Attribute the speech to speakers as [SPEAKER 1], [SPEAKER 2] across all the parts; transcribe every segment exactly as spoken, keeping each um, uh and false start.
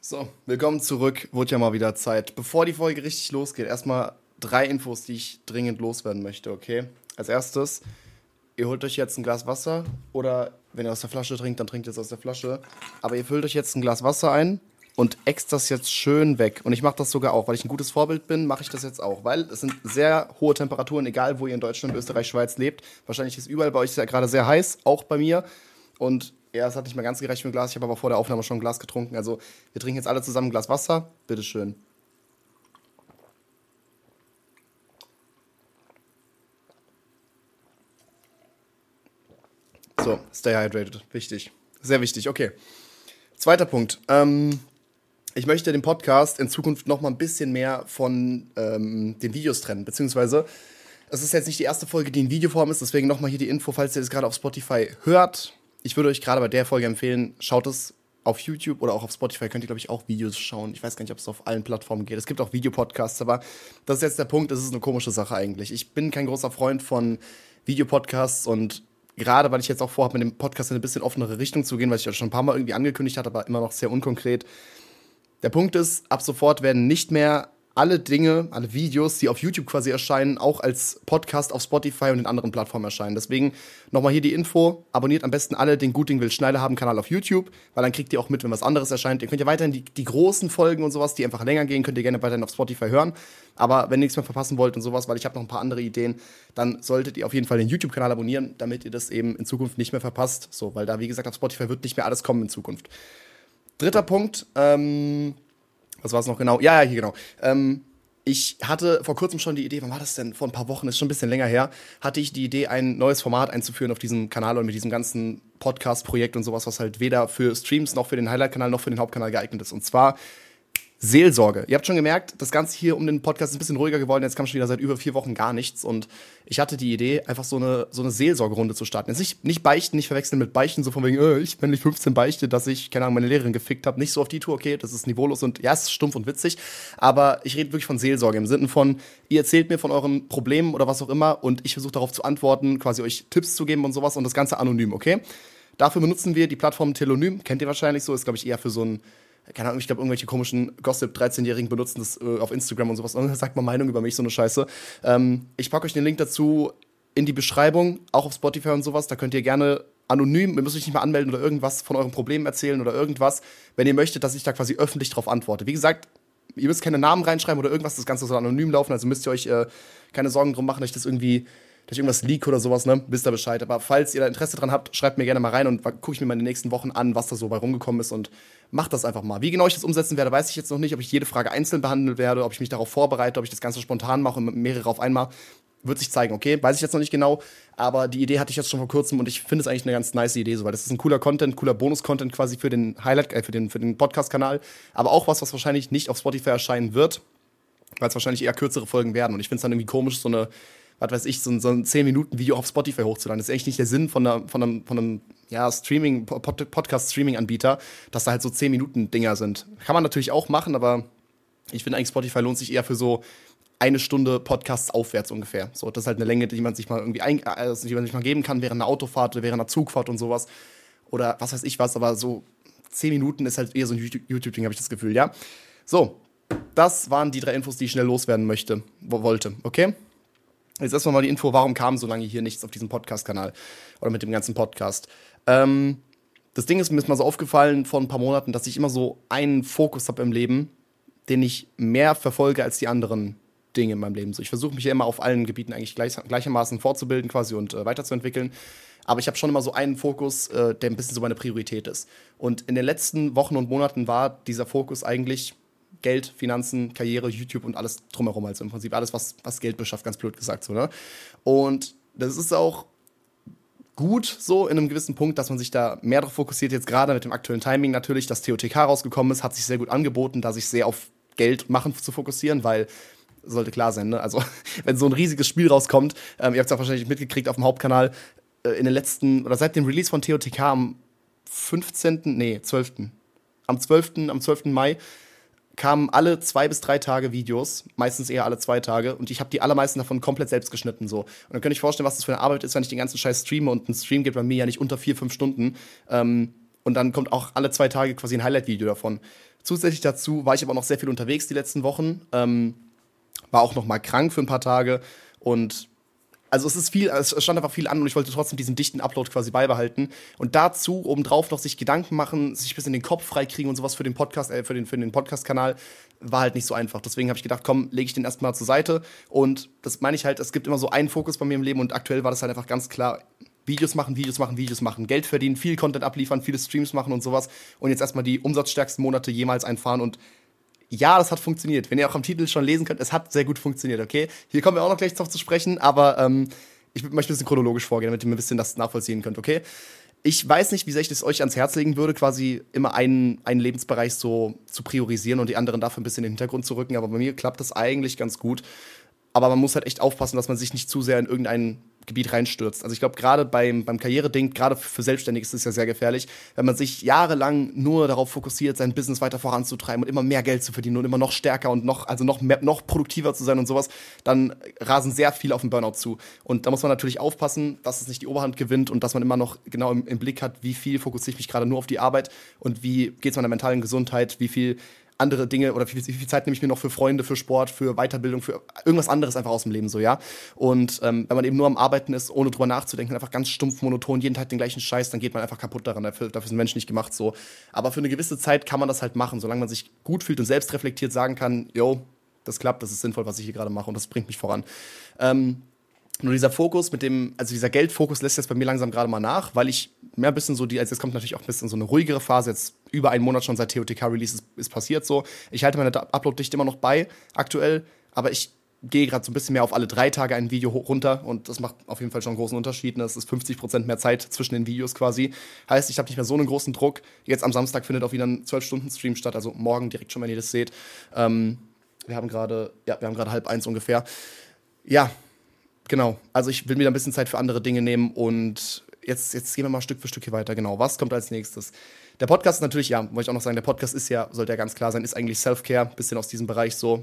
[SPEAKER 1] So, willkommen zurück. Wurde ja mal wieder Zeit. Bevor die Folge richtig losgeht, erstmal drei Infos, die ich dringend loswerden möchte, okay? Als erstes, ihr holt euch jetzt ein Glas Wasser oder wenn ihr aus der Flasche trinkt, dann trinkt ihr es aus der Flasche. Aber ihr füllt euch jetzt ein Glas Wasser ein und äxt das jetzt schön weg. Und ich mache das sogar auch, weil ich ein gutes Vorbild bin, mache ich das jetzt auch. Weil es sind sehr hohe Temperaturen, egal wo ihr in Deutschland, Österreich, Schweiz lebt. Wahrscheinlich ist überall bei euch ja gerade sehr heiß, auch bei mir. Und ja, es hat nicht mehr ganz gereicht für ein Glas. Ich habe aber vor der Aufnahme schon ein Glas getrunken. Also wir trinken jetzt alle zusammen ein Glas Wasser. Bitteschön. So, stay hydrated. Wichtig. Sehr wichtig. Okay. Zweiter Punkt. Ähm, ich möchte den Podcast in Zukunft noch mal ein bisschen mehr von ähm, den Videos trennen. Beziehungsweise, es ist jetzt nicht die erste Folge, die in Videoform ist. Deswegen noch mal hier die Info, falls ihr das gerade auf Spotify hört. Ich würde euch gerade bei der Folge empfehlen, schaut es auf YouTube oder auch auf Spotify. Könnt ihr, glaube ich, auch Videos schauen. Ich weiß gar nicht, ob es auf allen Plattformen geht. Es gibt auch Videopodcasts, aber das ist jetzt der Punkt. Das ist eine komische Sache eigentlich. Ich bin kein großer Freund von Videopodcasts und gerade, weil ich jetzt auch vorhabe, mit dem Podcast in eine bisschen offenere Richtung zu gehen, weil ich ja schon ein paar Mal irgendwie angekündigt hatte, aber immer noch sehr unkonkret. Der Punkt ist, ab sofort werden nicht mehr alle Dinge, alle Videos, die auf YouTube quasi erscheinen, auch als Podcast auf Spotify und den anderen Plattformen erscheinen. Deswegen nochmal hier die Info. Abonniert am besten alle den Gut Ding Will Schneider haben Kanal auf YouTube, weil dann kriegt ihr auch mit, wenn was anderes erscheint. Ihr könnt ja weiterhin die, die großen Folgen und sowas, die einfach länger gehen, könnt ihr gerne weiterhin auf Spotify hören. Aber wenn ihr nichts mehr verpassen wollt und sowas, weil ich habe noch ein paar andere Ideen, dann solltet ihr auf jeden Fall den YouTube-Kanal abonnieren, damit ihr das eben in Zukunft nicht mehr verpasst. So, weil da, wie gesagt, auf Spotify wird nicht mehr alles kommen in Zukunft. Dritter Punkt, ähm, was war es noch genau? Ja, ja, hier genau. Ähm, ich hatte vor kurzem schon die Idee, wann war das denn? Vor ein paar Wochen, ist schon ein bisschen länger her, hatte ich die Idee, ein neues Format einzuführen auf diesem Kanal und mit diesem ganzen Podcast-Projekt und sowas, was halt weder für Streams noch für den Highlight-Kanal noch für den Hauptkanal geeignet ist. Und zwar Seelsorge. Ihr habt schon gemerkt, das Ganze hier um den Podcast ist ein bisschen ruhiger geworden. Jetzt kam schon wieder seit über vier Wochen gar nichts. Und ich hatte die Idee, einfach so eine, so eine Seelsorgerunde zu starten. Jetzt nicht, nicht beichten, nicht verwechseln mit beichten, so von wegen, äh, ich, wenn ich fünfzehn beichte, dass ich, keine Ahnung, meine Lehrerin gefickt habe. Nicht so auf die Tour, okay, das ist niveaulos und ja, es ist stumpf und witzig. Aber ich rede wirklich von Seelsorge im Sinne von, ihr erzählt mir von euren Problemen oder was auch immer und ich versuche darauf zu antworten, quasi euch Tipps zu geben und sowas und das Ganze anonym, okay? Dafür benutzen wir die Plattform Telonym. Kennt ihr wahrscheinlich so, ist, glaube ich, eher für so ein keine Ahnung, ich glaube, irgendwelche komischen Gossip-dreizehn-Jährigen benutzen das äh, auf Instagram und sowas. Und sagt mal Meinung über mich, so eine Scheiße. Ähm, ich packe euch den Link dazu in die Beschreibung, auch auf Spotify und sowas. Da könnt ihr gerne anonym, ihr müsst euch nicht mal anmelden oder irgendwas von euren Problemen erzählen oder irgendwas, wenn ihr möchtet, dass ich da quasi öffentlich drauf antworte. Wie gesagt, ihr müsst keine Namen reinschreiben oder irgendwas, das Ganze soll anonym laufen, also müsst ihr euch äh, keine Sorgen drum machen, dass ich das irgendwie dass ich irgendwas leak oder sowas, ne, wisst ihr Bescheid. Aber falls ihr da Interesse dran habt, schreibt mir gerne mal rein und gucke ich mir mal in den nächsten Wochen an, was da so bei rumgekommen ist und macht das einfach mal. Wie genau ich das umsetzen werde, weiß ich jetzt noch nicht, ob ich jede Frage einzeln behandeln werde, ob ich mich darauf vorbereite, ob ich das Ganze spontan mache und mehrere auf einmal. Wird sich zeigen, okay? Weiß ich jetzt noch nicht genau, aber die Idee hatte ich jetzt schon vor kurzem und ich finde es eigentlich eine ganz nice Idee, so, weil das ist ein cooler Content, cooler Bonus-Content quasi für den Highlight, äh, für den, für den Podcast-Kanal, aber auch was, was wahrscheinlich nicht auf Spotify erscheinen wird, weil es wahrscheinlich eher kürzere Folgen werden und ich finde es dann irgendwie komisch, so eine was weiß ich, so ein, so ein zehn-Minuten-Video auf Spotify hochzuladen. Das ist echt nicht der Sinn von, einer, von einem, von einem ja, Streaming, Podcast-Streaming-Anbieter, dass da halt so zehn-Minuten-Dinger sind. Kann man natürlich auch machen, aber ich finde eigentlich, Spotify lohnt sich eher für so eine Stunde Podcasts aufwärts ungefähr. So, das ist halt eine Länge, die man sich mal irgendwie ein, also die man sich mal geben kann während einer Autofahrt oder während einer Zugfahrt und sowas. Oder was weiß ich was, aber so zehn Minuten ist halt eher so ein YouTube-Ding, habe ich das Gefühl, ja. So, das waren die drei Infos, die ich schnell loswerden möchte, wo, wollte, okay? Jetzt erstmal mal die Info, warum kam so lange hier nichts auf diesem Podcast-Kanal oder mit dem ganzen Podcast. Ähm, das Ding ist, mir ist mal so aufgefallen vor ein paar Monaten, dass ich immer so einen Fokus habe im Leben, den ich mehr verfolge als die anderen Dinge in meinem Leben. So, ich versuche mich ja immer auf allen Gebieten eigentlich gleich, gleichermaßen fortzubilden quasi und äh, weiterzuentwickeln. Aber ich habe schon immer so einen Fokus, äh, der ein bisschen so meine Priorität ist. Und in den letzten Wochen und Monaten war dieser Fokus eigentlich Geld, Finanzen, Karriere, YouTube und alles drumherum. Also im Prinzip alles, was, was Geld beschafft, ganz blöd gesagt. So, ne? Und das ist auch gut so in einem gewissen Punkt, dass man sich da mehr darauf fokussiert. Jetzt gerade mit dem aktuellen Timing natürlich, dass T O T K rausgekommen ist, hat sich sehr gut angeboten, da sich sehr auf Geld machen zu fokussieren, weil sollte klar sein, ne? Also wenn so ein riesiges Spiel rauskommt, ähm, ihr habt es auch wahrscheinlich mitgekriegt auf dem Hauptkanal, äh, in den letzten, oder seit dem Release von T O T K am fünfzehnten, nee, zwölften Am zwölften am zwölften Mai kamen alle zwei bis drei Tage Videos, meistens eher alle zwei Tage, und ich habe die allermeisten davon komplett selbst geschnitten. So. Und dann könnt ihr euch vorstellen, was das für eine Arbeit ist, wenn ich den ganzen Scheiß streame, und ein Stream geht bei mir ja nicht unter vier, fünf Stunden. Ähm, und dann kommt auch alle zwei Tage quasi ein Highlight-Video davon. Zusätzlich dazu war ich aber noch sehr viel unterwegs die letzten Wochen, ähm, war auch noch mal krank für ein paar Tage und also es ist viel, es stand einfach viel an und ich wollte trotzdem diesen dichten Upload quasi beibehalten. Und dazu obendrauf noch sich Gedanken machen, sich ein bisschen den Kopf freikriegen und sowas für den Podcast, äh, für den, für den Podcast-Kanal, war halt nicht so einfach. Deswegen habe ich gedacht, komm, lege ich den erstmal zur Seite. Und das meine ich halt, es gibt immer so einen Fokus bei mir im Leben und aktuell war das halt einfach ganz klar, Videos machen, Videos machen, Videos machen, Geld verdienen, viel Content abliefern, viele Streams machen und sowas. Und jetzt erstmal die umsatzstärksten Monate jemals einfahren und ja, das hat funktioniert. Wenn ihr auch am Titel schon lesen könnt, es hat sehr gut funktioniert, okay? Hier kommen wir auch noch gleich drauf zu sprechen, aber ähm, ich möchte ein bisschen chronologisch vorgehen, damit ihr mir ein bisschen das nachvollziehen könnt, okay? Ich weiß nicht, wie sehr ich das euch ans Herz legen würde, quasi immer einen, einen Lebensbereich so zu priorisieren und die anderen dafür ein bisschen in den Hintergrund zu rücken, aber bei mir klappt das eigentlich ganz gut. Aber man muss halt echt aufpassen, dass man sich nicht zu sehr in irgendein Gebiet reinstürzt. Also ich glaube, gerade beim, beim Karriereding, gerade für Selbstständige ist es ja sehr gefährlich, wenn man sich jahrelang nur darauf fokussiert, sein Business weiter voranzutreiben und immer mehr Geld zu verdienen und immer noch stärker und noch, also noch, mehr, noch produktiver zu sein und sowas, dann rasen sehr viele auf den Burnout zu. Und da muss man natürlich aufpassen, dass es nicht die Oberhand gewinnt und dass man immer noch genau im, im Blick hat, wie viel fokussiere ich mich gerade nur auf die Arbeit und wie geht es meiner mentalen Gesundheit, wie viel andere Dinge oder wie viel, wie viel Zeit nehme ich mir noch für Freunde, für Sport, für Weiterbildung, für irgendwas anderes einfach aus dem Leben so, ja. Und ähm, wenn man eben nur am Arbeiten ist, ohne drüber nachzudenken, einfach ganz stumpf, monoton, jeden Tag den gleichen Scheiß, dann geht man einfach kaputt daran. Dafür, dafür sind Menschen nicht gemacht so. Aber für eine gewisse Zeit kann man das halt machen, solange man sich gut fühlt und selbst reflektiert sagen kann, yo, das klappt, das ist sinnvoll, was ich hier gerade mache und das bringt mich voran. Ähm, Nur dieser Fokus mit dem, also dieser Geldfokus lässt jetzt bei mir langsam gerade mal nach, weil ich mehr ein bisschen so die, also jetzt kommt natürlich auch ein bisschen so eine ruhigere Phase, jetzt über einen Monat schon seit T O T K-Release ist, ist passiert so. Ich halte meine Upload-Dichte immer noch bei, aktuell, aber ich gehe gerade so ein bisschen mehr auf alle drei Tage ein Video hoch, runter und das macht auf jeden Fall schon einen großen Unterschied. Ne? Es ist fünfzig Prozent mehr Zeit zwischen den Videos quasi. Heißt, ich habe nicht mehr so einen großen Druck. Jetzt am Samstag findet auch wieder ein zwölf-Stunden-Stream statt, also morgen direkt schon, wenn ihr das seht. Ähm, wir haben gerade, ja, wir haben gerade halb eins ungefähr. Ja, genau, also ich will mir da ein bisschen Zeit für andere Dinge nehmen und jetzt, jetzt gehen wir mal Stück für Stück hier weiter. Genau, was kommt als nächstes? Der Podcast ist natürlich, ja, wollte ich auch noch sagen, der Podcast ist ja, sollte ja ganz klar sein, ist eigentlich Self-Care, bisschen aus diesem Bereich so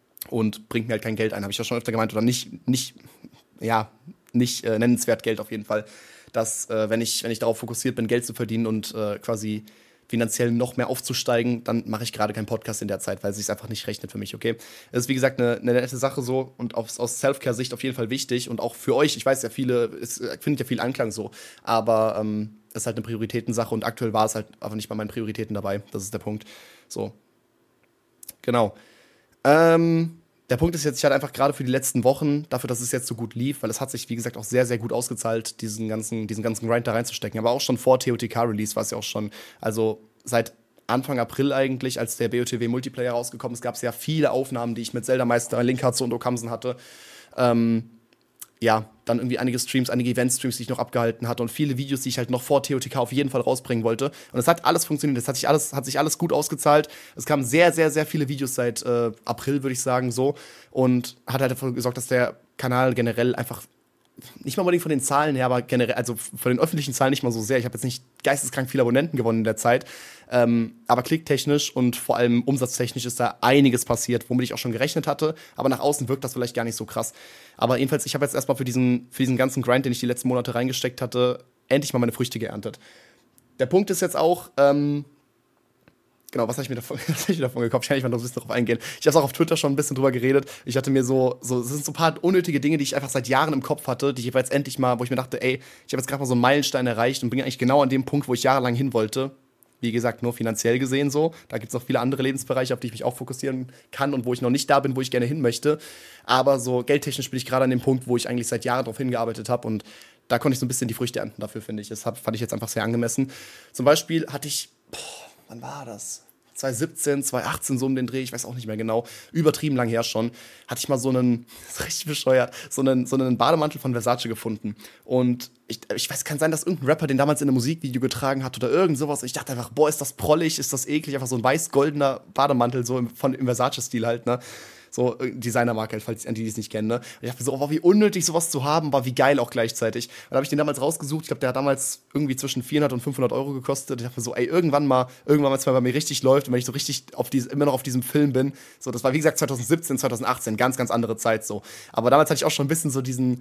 [SPEAKER 1] und bringt mir halt kein Geld ein, habe ich ja schon öfter gemeint, oder nicht, nicht, ja, nicht äh, nennenswert Geld auf jeden Fall, dass, äh, wenn ich, wenn ich darauf fokussiert bin, Geld zu verdienen und äh, quasi finanziell noch mehr aufzusteigen, dann mache ich gerade keinen Podcast in der Zeit, weil es sich einfach nicht rechnet für mich, okay? Es ist, wie gesagt, eine, eine nette Sache so und aus, aus Self-Care-Sicht auf jeden Fall wichtig und auch für euch, ich weiß ja, viele, es findet ja viel Anklang so, aber ähm, es ist halt eine Prioritätensache und aktuell war es halt einfach nicht bei meinen Prioritäten dabei, das ist der Punkt, so. Genau. Ähm, der Punkt ist jetzt, ich hatte einfach gerade für die letzten Wochen, dafür, dass es jetzt so gut lief, weil es hat sich, wie gesagt, auch sehr, sehr gut ausgezahlt, diesen ganzen, diesen ganzen Grind da reinzustecken. Aber auch schon vor T O T K-Release war es ja auch schon, also seit Anfang April eigentlich, als der B O T W-Multiplayer rausgekommen ist, gab es ja viele Aufnahmen, die ich mit Zelda-Meister, Linkharze und Okamsen hatte. Ähm, ja, dann irgendwie einige Streams, einige Event-Streams, die ich noch abgehalten hatte und viele Videos, die ich halt noch vor T O T K auf jeden Fall rausbringen wollte. Und es hat alles funktioniert, es hat sich alles, hat sich alles gut ausgezahlt. Es kamen sehr, sehr, sehr viele Videos seit äh, April, würde ich sagen, so. Und hat halt dafür gesorgt, dass der Kanal generell einfach, nicht mal unbedingt von den Zahlen her, aber generell, also von den öffentlichen Zahlen nicht mal so sehr. Ich habe jetzt nicht geisteskrank viele Abonnenten gewonnen in der Zeit. Ähm, aber klicktechnisch und vor allem umsatztechnisch ist da einiges passiert, womit ich auch schon gerechnet hatte. Aber nach außen wirkt das vielleicht gar nicht so krass. Aber jedenfalls, ich habe jetzt erstmal für diesen, für diesen ganzen Grind, den ich die letzten Monate reingesteckt hatte, endlich mal meine Früchte geerntet. Der Punkt ist jetzt auch, ähm, genau, was habe ich mir davon, was hab ich mir davon gekauft? Kann ich mal noch ein bisschen darauf eingehen. Ich habe auch auf Twitter schon ein bisschen drüber geredet. Ich hatte mir so, so, es sind so ein paar unnötige Dinge, die ich einfach seit Jahren im Kopf hatte, die ich jetzt endlich mal, wo ich mir dachte, ey, ich habe jetzt gerade mal so einen Meilenstein erreicht und bin eigentlich genau an dem Punkt, wo ich jahrelang hin wollte. Wie gesagt, nur finanziell gesehen so. Da gibt es noch viele andere Lebensbereiche, auf die ich mich auch fokussieren kann und wo ich noch nicht da bin, wo ich gerne hin möchte. Aber so geldtechnisch bin ich gerade an dem Punkt, wo ich eigentlich seit Jahren darauf hingearbeitet habe und da konnte ich so ein bisschen die Früchte ernten dafür, finde ich. Das hab, fand ich jetzt einfach sehr angemessen. Zum Beispiel hatte ich, boah, wann war das? zwanzig siebzehn, zwanzig achtzehn, so um den Dreh, ich weiß auch nicht mehr genau, übertrieben lang her schon, hatte ich mal so einen, das ist richtig bescheuert, so einen, so einen Bademantel von Versace gefunden. Und ich, ich weiß, kann sein, dass irgendein Rapper den damals in einem Musikvideo getragen hat oder irgend sowas. Ich dachte einfach, boah, ist das prollig, ist das eklig, einfach so ein weiß-goldener Bademantel, so im, von, im Versace-Stil halt, ne? So Designermarke halt, falls an die, die es nicht kennen, ne? Und ich dachte so, oh, wie unnötig sowas zu haben, war wie geil auch gleichzeitig. Und dann habe ich den damals rausgesucht, ich glaube, der hat damals irgendwie zwischen vierhundert und fünfhundert Euro gekostet. Ich dachte mir so, ey, irgendwann mal, irgendwann mal, wenn es mal bei mir richtig läuft und wenn ich so richtig auf diese, immer noch auf diesem Film bin, so, das war wie gesagt zwanzig siebzehn, zwanzig achtzehn, ganz, ganz andere Zeit so. Aber damals hatte ich auch schon ein bisschen so diesen,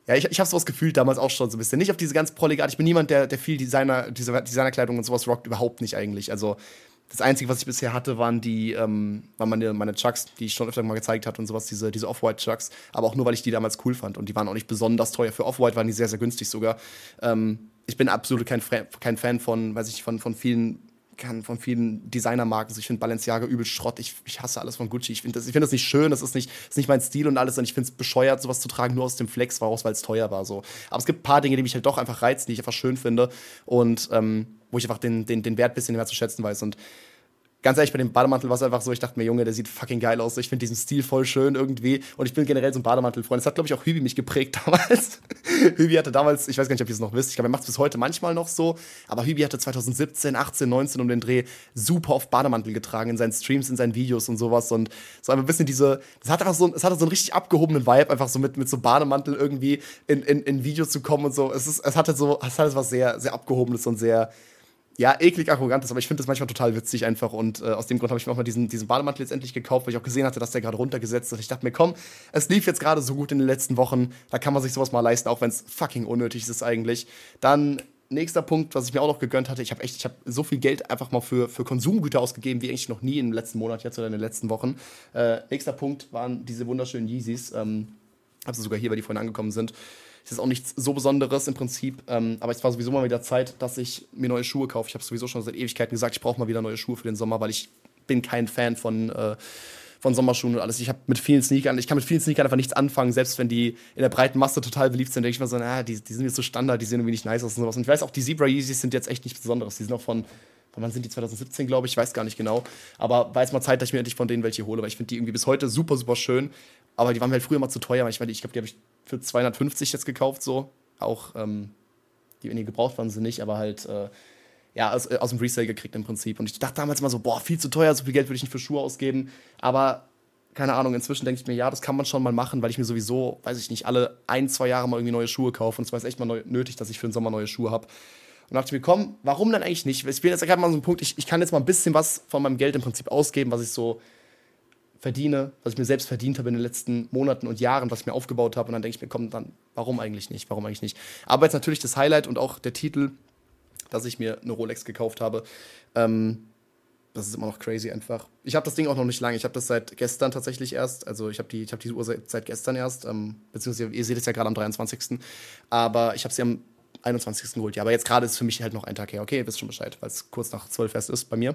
[SPEAKER 1] Ja, ich, ich habe sowas gefühlt damals auch schon so ein bisschen. Nicht auf diese ganz prollige Art. Ich bin niemand, der, der viel Designer, diese Designerkleidung und sowas rockt, überhaupt nicht eigentlich. Also das Einzige, was ich bisher hatte, waren die, ähm, waren meine, meine Chucks, die ich schon öfter mal gezeigt hatte und sowas, diese, diese Off-White-Chucks. Aber auch nur, weil ich die damals cool fand. Und die waren auch nicht besonders teuer. Für Off-White waren die sehr, sehr günstig sogar. Ähm, ich bin absolut kein, Fra- kein Fan von, weiß ich, von, von vielen kann von vielen Designermarken. Also ich finde Balenciaga übel Schrott. Ich, ich hasse alles von Gucci. Ich finde das, ich find das nicht schön. Das ist nicht, das ist nicht mein Stil und alles. Und ich finde es bescheuert, sowas zu tragen, nur aus dem Flex raus, weil es teuer war. So. Aber es gibt ein paar Dinge, die mich halt doch einfach reizen, die ich einfach schön finde. Und ähm, wo ich einfach den, den, den Wert ein bisschen mehr zu schätzen weiß. Und ganz ehrlich, bei dem Bademantel war es einfach so, ich dachte mir, Junge, der sieht fucking geil aus. Ich finde diesen Stil voll schön irgendwie. Und ich bin generell so ein Bademantelfreund. Das hat, glaube ich, auch Hübi mich geprägt damals. Hübi hatte damals, ich weiß gar nicht, ob ihr es noch wisst, ich glaube, er macht es bis heute manchmal noch so. Aber Hübi hatte zwanzig siebzehn, achtzehn, neunzehn um den Dreh super oft Bademantel getragen in seinen Streams, in seinen Videos und sowas. Und so ein bisschen diese, das hat einfach so, es hatte so einen richtig abgehobenen Vibe, einfach so mit, mit so Bademantel irgendwie in, in, in Videos zu kommen und so. Es, ist, es hatte so, es hatte was sehr, sehr Abgehobenes und sehr, ja, eklig arrogantes, aber ich finde das manchmal total witzig einfach und äh, aus dem Grund habe ich mir auch mal diesen, diesen Bademantel jetzt endlich gekauft, weil ich auch gesehen hatte, dass der gerade runtergesetzt ist. Ich dachte mir, komm, es lief jetzt gerade so gut in den letzten Wochen, da kann man sich sowas mal leisten, auch wenn es fucking unnötig ist eigentlich. Dann nächster Punkt, was ich mir auch noch gegönnt hatte, ich habe echt, ich habe so viel Geld einfach mal für, für Konsumgüter ausgegeben, wie eigentlich noch nie im letzten Monat jetzt oder in den letzten Wochen. Äh, nächster Punkt waren diese wunderschönen Yeezys, ähm, habe sie sogar hier, weil die vorhin angekommen sind. Das ist auch nichts so Besonderes im Prinzip, ähm, aber es war sowieso mal wieder Zeit, dass ich mir neue Schuhe kaufe. Ich habe sowieso schon seit Ewigkeiten gesagt, ich brauche mal wieder neue Schuhe für den Sommer, weil ich bin kein Fan von, äh, von Sommerschuhen und alles. Ich habe mit vielen Sneakern, ich kann mit vielen Sneakern einfach nichts anfangen, selbst wenn die in der breiten Masse total beliebt sind, denke ich mir so, na, die, die sind jetzt so Standard, die sehen irgendwie nicht nice aus und sowas. Und ich weiß auch, die Zebra Yeezys sind jetzt echt nichts Besonderes. Die sind auch von, von wann sind die? zwanzig siebzehn, glaube ich, ich weiß gar nicht genau. Aber war jetzt mal Zeit, dass ich mir endlich von denen welche hole, weil ich finde die irgendwie bis heute super, super schön. Aber die waren mir halt früher mal zu teuer, weil ich, ich glaube, die habe ich für zweihundertfünfzig jetzt gekauft, so. Auch, ähm, die, wenn die gebraucht waren, sie nicht, aber halt, äh, ja, aus, äh, aus dem Resale gekriegt im Prinzip. Und ich dachte damals immer so, boah, viel zu teuer, so viel Geld würde ich nicht für Schuhe ausgeben. Aber, keine Ahnung, inzwischen denke ich mir, ja, das kann man schon mal machen, weil ich mir sowieso, weiß ich nicht, alle ein, zwei Jahre mal irgendwie neue Schuhe kaufe. Und es war jetzt echt mal neu, nötig, dass ich für den Sommer neue Schuhe habe. Und dachte ich mir, komm, warum denn eigentlich nicht? Ich bin jetzt gerade mal so ein Punkt, ich, ich kann jetzt mal ein bisschen was von meinem Geld im Prinzip ausgeben, was ich so verdiene, was ich mir selbst verdient habe in den letzten Monaten und Jahren, was ich mir aufgebaut habe. Und dann denke ich mir, komm, dann, warum eigentlich nicht? Warum eigentlich nicht? Aber jetzt natürlich das Highlight und auch der Titel, dass ich mir eine Rolex gekauft habe. Ähm, das ist immer noch crazy einfach. Ich habe das Ding auch noch nicht lange. Ich habe das seit gestern tatsächlich erst. Also ich habe die, ich hab diese Uhr seit, seit gestern erst. Ähm, beziehungsweise ihr seht es ja gerade am dreiundzwanzigsten Aber ich habe sie am einundzwanzigsten geholt. Ja, aber jetzt gerade ist für mich halt noch ein Tag her. Okay, ihr wisst schon Bescheid, weil es kurz nach zwölf erst ist bei mir.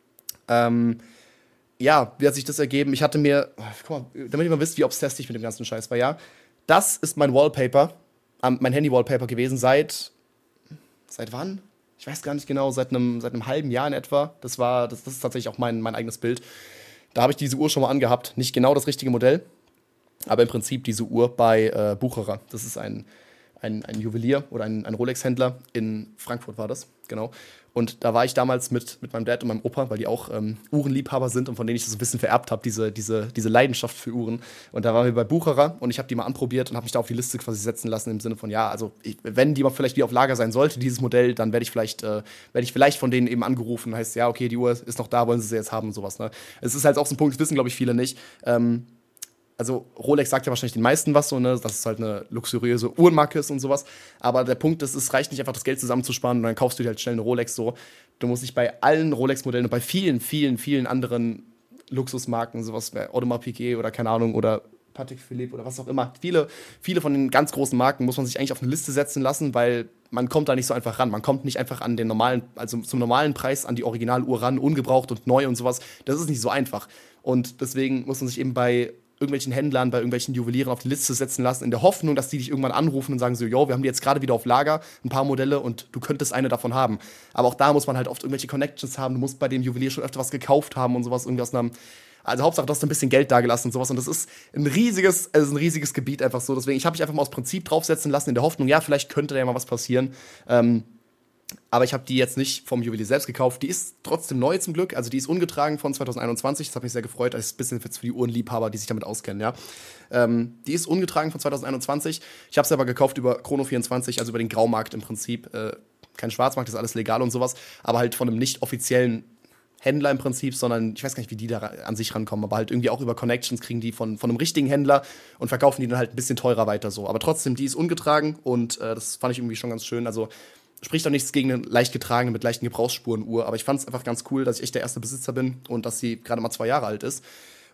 [SPEAKER 1] Ähm, ja, wie hat sich das ergeben? Ich hatte mir, guck mal, damit ihr mal wisst, wie obsessed ich mit dem ganzen Scheiß war, ja. Das ist mein Wallpaper, ähm, mein Handy-Wallpaper gewesen seit, seit wann? Ich weiß gar nicht genau, seit einem, seit einem halben Jahr in etwa. Das war, das, das ist tatsächlich auch mein, mein eigenes Bild. Da habe ich diese Uhr schon mal angehabt. Nicht genau das richtige Modell, aber im Prinzip diese Uhr bei äh, Bucherer. Das ist ein, ein, ein Juwelier oder ein, ein Rolex-Händler in Frankfurt war das, genau. Und da war ich damals mit, mit meinem Dad und meinem Opa, weil die auch ähm, Uhrenliebhaber sind und von denen ich das ein bisschen vererbt habe, diese, diese, diese Leidenschaft für Uhren. Und da waren wir bei Bucherer und ich habe die mal anprobiert und habe mich da auf die Liste quasi setzen lassen im Sinne von, ja, also ich, wenn die mal vielleicht wieder auf Lager sein sollte, dieses Modell, dann werde ich vielleicht äh, werde ich vielleicht von denen eben angerufen. Heißt, ja, okay, die Uhr ist noch da, wollen sie sie jetzt haben und sowas. Ne? Es ist halt auch so ein Punkt, das wissen, glaube ich, viele nicht. Ähm, Also Rolex sagt ja wahrscheinlich den meisten was, so, ne, dass es halt eine luxuriöse Uhrenmarke ist und sowas. Aber der Punkt ist, es reicht nicht einfach, das Geld zusammenzusparen und dann kaufst du dir halt schnell eine Rolex so. Du musst dich bei allen Rolex-Modellen und bei vielen, vielen, vielen anderen Luxusmarken, sowas wie Audemars Piguet oder keine Ahnung, oder Patek Philippe oder was auch immer, viele, viele von den ganz großen Marken muss man sich eigentlich auf eine Liste setzen lassen, weil man kommt da nicht so einfach ran. Man kommt nicht einfach an den normalen, also zum normalen Preis an die Originaluhr ran, ungebraucht und neu und sowas. Das ist nicht so einfach. Und deswegen muss man sich eben bei irgendwelchen Händlern, bei irgendwelchen Juwelieren auf die Liste setzen lassen, in der Hoffnung, dass die dich irgendwann anrufen und sagen so, yo, wir haben die jetzt gerade wieder auf Lager, ein paar Modelle und du könntest eine davon haben. Aber auch da muss man halt oft irgendwelche Connections haben, du musst bei dem Juwelier schon öfter was gekauft haben und sowas, irgendwie aus einem, also Hauptsache, du hast ein bisschen Geld dagelassen und sowas und das ist ein riesiges, also ein riesiges Gebiet einfach so, deswegen, ich habe mich einfach mal aus Prinzip draufsetzen lassen, in der Hoffnung, ja, vielleicht könnte da ja mal was passieren, ähm, aber ich habe die jetzt nicht vom Juwelier selbst gekauft. Die ist trotzdem neu zum Glück. Also die ist ungetragen von zwanzig einundzwanzig. Das hat mich sehr gefreut. Das ist ein bisschen jetzt für die Uhrenliebhaber, die sich damit auskennen. Ja. Ähm, die ist ungetragen von zwanzig einundzwanzig. Ich habe sie aber gekauft über Chrono vierundzwanzig, also über den Graumarkt im Prinzip. Äh, kein Schwarzmarkt, das ist alles legal und sowas. Aber halt von einem nicht offiziellen Händler im Prinzip, sondern ich weiß gar nicht, wie die da an sich rankommen, aber halt irgendwie auch über Connections kriegen die von, von einem richtigen Händler und verkaufen die dann halt ein bisschen teurer weiter so. Aber trotzdem, die ist ungetragen und äh, das fand ich irgendwie schon ganz schön. Also spricht doch nichts gegen eine leicht getragene mit leichten Gebrauchsspuren-Uhr, aber ich fand es einfach ganz cool, dass ich echt der erste Besitzer bin und dass sie gerade mal zwei Jahre alt ist.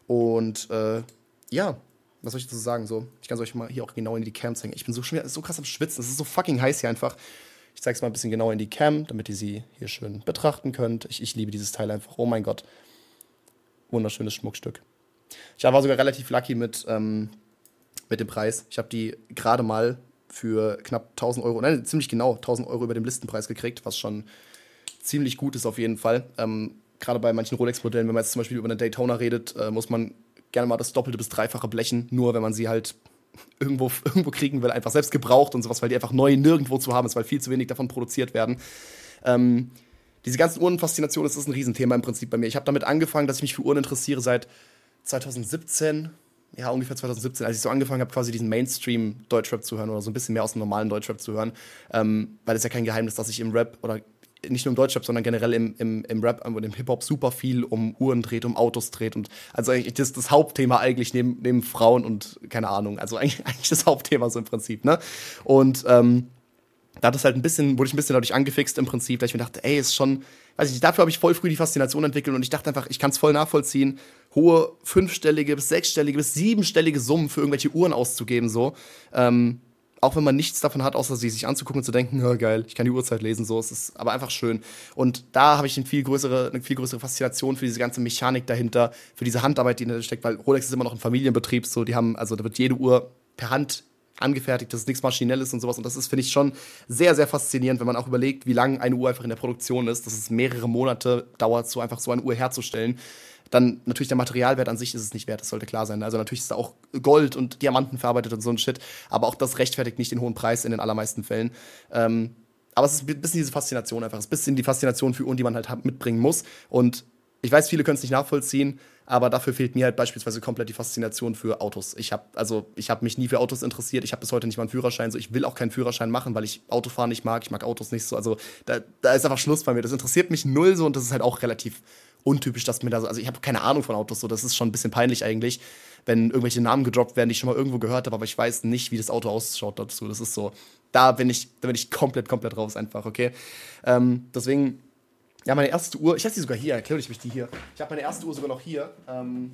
[SPEAKER 1] Und äh, ja, was soll ich dazu sagen? So, ich kann es euch mal hier auch genau in die Cam zeigen. Ich bin so, schon wieder, so krass am Schwitzen, es ist so fucking heiß hier einfach. Ich zeige es mal ein bisschen genauer in die Cam, damit ihr sie hier schön betrachten könnt. Ich, ich liebe dieses Teil einfach. Oh mein Gott. Wunderschönes Schmuckstück. Ich war sogar relativ lucky mit, ähm, mit dem Preis. Ich habe die gerade mal für knapp tausend Euro, nein, ziemlich genau tausend Euro über dem Listenpreis gekriegt, was schon ziemlich gut ist auf jeden Fall. Ähm, gerade bei manchen Rolex-Modellen, wenn man jetzt zum Beispiel über eine Daytona redet, äh, muss man gerne mal das Doppelte bis Dreifache blechen, nur wenn man sie halt irgendwo, irgendwo kriegen will, einfach selbst gebraucht und sowas, weil die einfach neu nirgendwo zu haben ist, weil viel zu wenig davon produziert werden. Ähm, diese ganzen Uhrenfaszinationen, das ist ein Riesenthema im Prinzip bei mir. Ich habe damit angefangen, dass ich mich für Uhren interessiere seit zwanzig siebzehn, ja, ungefähr zwanzig siebzehn, als ich so angefangen habe, quasi diesen Mainstream-Deutschrap zu hören oder so ein bisschen mehr aus dem normalen Deutschrap zu hören, ähm, weil es ja kein Geheimnis, dass ich im Rap oder nicht nur im Deutschrap, sondern generell im, im, im Rap und im Hip-Hop super viel um Uhren dreht, um Autos dreht und also eigentlich das, das Hauptthema eigentlich neben, neben Frauen und keine Ahnung, also eigentlich, eigentlich das Hauptthema so im Prinzip, ne? Und ähm, da hat es halt ein bisschen, wurde ich ein bisschen dadurch angefixt im Prinzip, weil ich mir dachte, ey, ist schon, weiß ich nicht, dafür habe ich voll früh die Faszination entwickelt und ich dachte einfach, ich kann es voll nachvollziehen, hohe fünfstellige bis sechsstellige bis siebenstellige Summen für irgendwelche Uhren auszugeben, so. Ähm, auch wenn man nichts davon hat, außer sie sich anzugucken und zu denken, ja, geil, ich kann die Uhrzeit lesen, so, es ist aber einfach schön. Und da habe ich eine viel größere, eine viel größere Faszination für diese ganze Mechanik dahinter, für diese Handarbeit, die dahinter steckt, weil Rolex ist immer noch ein Familienbetrieb, so, die haben, also da wird jede Uhr per Hand angefertigt, das ist nichts Maschinelles und sowas. Und das ist, finde ich, schon sehr, sehr faszinierend, wenn man auch überlegt, wie lange eine Uhr einfach in der Produktion ist, dass es mehrere Monate dauert, so einfach so eine Uhr herzustellen. Dann natürlich der Materialwert an sich ist es nicht wert, das sollte klar sein. Also natürlich ist da auch Gold und Diamanten verarbeitet und so ein Shit, aber auch das rechtfertigt nicht den hohen Preis in den allermeisten Fällen. Ähm, aber es ist ein bisschen diese Faszination einfach, es ist ein bisschen die Faszination für Uhren, die man halt mitbringen muss. Und ich weiß, viele können es nicht nachvollziehen, aber dafür fehlt mir halt beispielsweise komplett die Faszination für Autos. Ich habe also ich habe mich nie für Autos interessiert. Ich habe bis heute nicht mal einen Führerschein. So, ich will auch keinen Führerschein machen, weil ich Autofahren nicht mag. Ich mag Autos nicht so. Also da, da ist einfach Schluss bei mir. Das interessiert mich null so und das ist halt auch relativ untypisch, dass mir da so. Also ich habe keine Ahnung von Autos so. Das ist schon ein bisschen peinlich eigentlich, wenn irgendwelche Namen gedroppt werden, die ich schon mal irgendwo gehört habe, aber ich weiß nicht, wie das Auto ausschaut dazu. Das ist so. Da bin ich, da bin ich komplett, komplett raus einfach. Okay. Ähm, deswegen. Ja, meine erste Uhr, ich habe die sogar hier, erkläre ich mich die hier. Ich habe meine erste Uhr sogar noch hier. Ähm,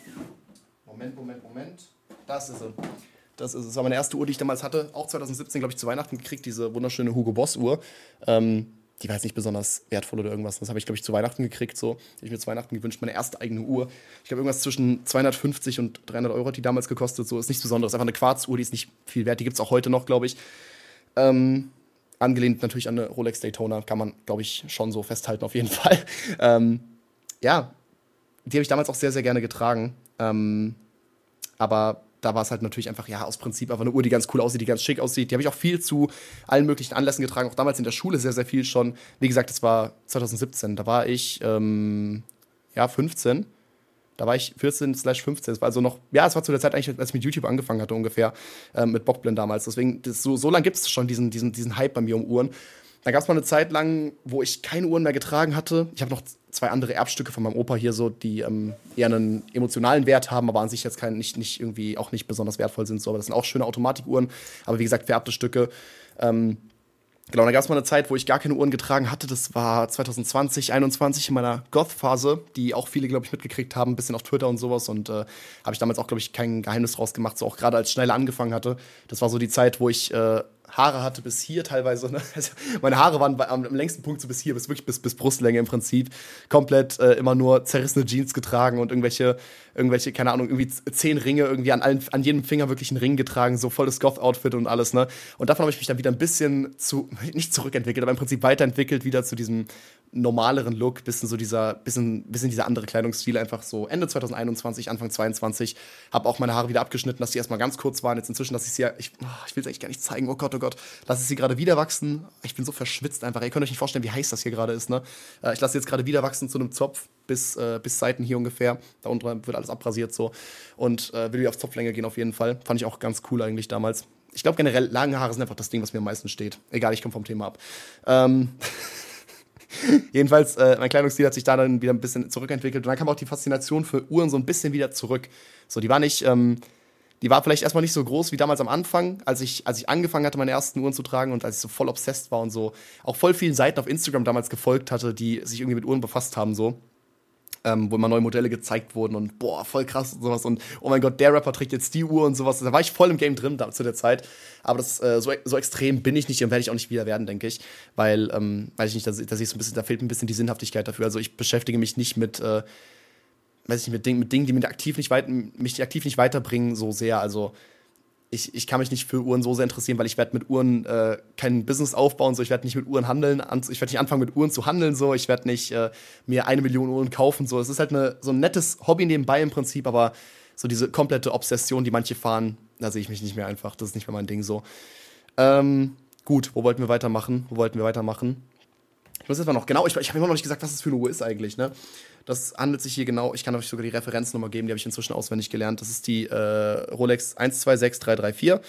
[SPEAKER 1] Moment, Moment, Moment. Das ist sie. Das ist es. Das war meine erste Uhr, die ich damals hatte. Auch zwanzig siebzehn, glaube ich, zu Weihnachten gekriegt, diese wunderschöne Hugo Boss Uhr. Ähm, die war jetzt nicht besonders wertvoll oder irgendwas. Das habe ich, glaube ich, zu Weihnachten gekriegt. So. Ich habe mir zu Weihnachten gewünscht, meine erste eigene Uhr. Ich glaube, irgendwas zwischen zweihundertfünfzig und dreihundert Euro hat die damals gekostet. So, ist nichts Besonderes. Einfach eine Quarzuhr, die ist nicht viel wert. Die gibt es auch heute noch, glaube ich. Ähm, Angelehnt natürlich an eine Rolex Daytona, kann man, glaube ich, schon so festhalten, auf jeden Fall. Ähm, ja, die habe ich damals auch sehr, sehr gerne getragen. Ähm, aber da war es halt natürlich einfach, ja, aus Prinzip einfach eine Uhr, die ganz cool aussieht, die ganz schick aussieht. Die habe ich auch viel zu allen möglichen Anlässen getragen, auch damals in der Schule sehr, sehr viel schon. Wie gesagt, das war zwanzig siebzehn, da war ich, ähm, ja, fünfzehn. Da war ich vierzehn slash fünfzehn. Das war also noch, ja, es war zu der Zeit eigentlich, als ich mit YouTube angefangen hatte ungefähr, ähm, mit Bockblend damals. Deswegen, das, so, so lange gibt es schon diesen, diesen, diesen Hype bei mir um Uhren. Da gab es mal eine Zeit lang, wo ich keine Uhren mehr getragen hatte. Ich habe noch zwei andere Erbstücke von meinem Opa hier, so, die ähm, eher einen emotionalen Wert haben, aber an sich jetzt kein, nicht, nicht irgendwie auch nicht besonders wertvoll sind. So. Aber das sind auch schöne Automatikuhren, aber wie gesagt, vererbte Stücke. Ähm, Genau, da gab es mal eine Zeit, wo ich gar keine Uhren getragen hatte. Das war zwanzig zwanzig, einundzwanzig in meiner Goth-Phase, die auch viele, glaube ich, mitgekriegt haben, ein bisschen auf Twitter und sowas. Und äh, habe ich damals auch, glaube ich, kein Geheimnis draus gemacht, so auch gerade als ich schneller angefangen hatte. Das war so die Zeit, wo ich äh, Haare hatte bis hier teilweise. Ne? Also meine Haare waren bei, am, am längsten Punkt so bis hier, bis wirklich bis, bis Brustlänge im Prinzip. Komplett äh, immer nur zerrissene Jeans getragen und irgendwelche, irgendwelche, keine Ahnung, irgendwie zehn Ringe, irgendwie an, allen, an jedem Finger wirklich einen Ring getragen, so voll das Goth-Outfit und alles, ne? Und davon habe ich mich dann wieder ein bisschen zu, nicht zurückentwickelt, aber im Prinzip weiterentwickelt, wieder zu diesem normaleren Look, bisschen so dieser, bisschen, bisschen dieser andere Kleidungsstil, einfach so Ende zwanzig einundzwanzig, Anfang zweiundzwanzig, habe auch meine Haare wieder abgeschnitten, dass die erstmal ganz kurz waren, jetzt inzwischen, dass ich sie ja, ich, ich will es eigentlich gar nicht zeigen, oh Gott, oh Gott, lasse ich sie gerade wieder wachsen, ich bin so verschwitzt einfach, ihr könnt euch nicht vorstellen, wie heiß das hier gerade ist, ne? Ich lasse sie jetzt gerade wieder wachsen zu einem Zopf, bis, äh, bis Seiten hier ungefähr, da unten wird alles abrasiert so und äh, will wieder auf Zopflänge gehen auf jeden Fall, fand ich auch ganz cool eigentlich damals. Ich glaube generell, lange Haare sind einfach das Ding, was mir am meisten steht, egal, ich komme vom Thema ab. Ähm... Jedenfalls, äh, mein Kleidungsstil hat sich da dann wieder ein bisschen zurückentwickelt. Und dann kam auch die Faszination für Uhren so ein bisschen wieder zurück. So, die war nicht, ähm, die war vielleicht erstmal nicht so groß wie damals am Anfang, als ich, als ich angefangen hatte, meine ersten Uhren zu tragen und als ich so voll obsessed war und so auch voll vielen Seiten auf Instagram damals gefolgt hatte, die sich irgendwie mit Uhren befasst haben, so. Ähm, wo immer neue Modelle gezeigt wurden und boah, voll krass und sowas und oh mein Gott, der Rapper trägt jetzt die Uhr und sowas. Da war ich voll im Game drin da, zu der Zeit. Aber das, äh, so, so extrem bin ich nicht und werde ich auch nicht wieder werden, denke ich. Weil, ähm, weiß ich nicht, da, da sehe ich so ein bisschen, da fehlt ein bisschen die Sinnhaftigkeit dafür. Also ich beschäftige mich nicht mit, äh, weiß ich nicht, mit Dingen, mit Dingen, die mich aktiv nicht, weit, mich aktiv nicht weiterbringen, so sehr. Also ich, ich kann mich nicht für Uhren so sehr interessieren, weil ich werde mit Uhren äh, kein Business aufbauen, so ich werde nicht mit Uhren handeln, an, ich werde nicht anfangen mit Uhren zu handeln, so ich werde nicht äh, mir eine Million Uhren kaufen, so es ist halt eine, so ein nettes Hobby nebenbei im Prinzip, aber so diese komplette Obsession, die manche fahren, da sehe ich mich nicht mehr einfach, das ist nicht mehr mein Ding so. Ähm, gut, wo wollten wir weitermachen? Wo wollten wir weitermachen? Ich muss jetzt mal noch, genau, ich, ich habe immer noch nicht gesagt, was das für eine Uhr ist eigentlich, ne? Das handelt sich hier genau, ich kann euch sogar die Referenznummer geben, die habe ich inzwischen auswendig gelernt. Das ist die äh, Rolex eins zwei sechs drei drei vier.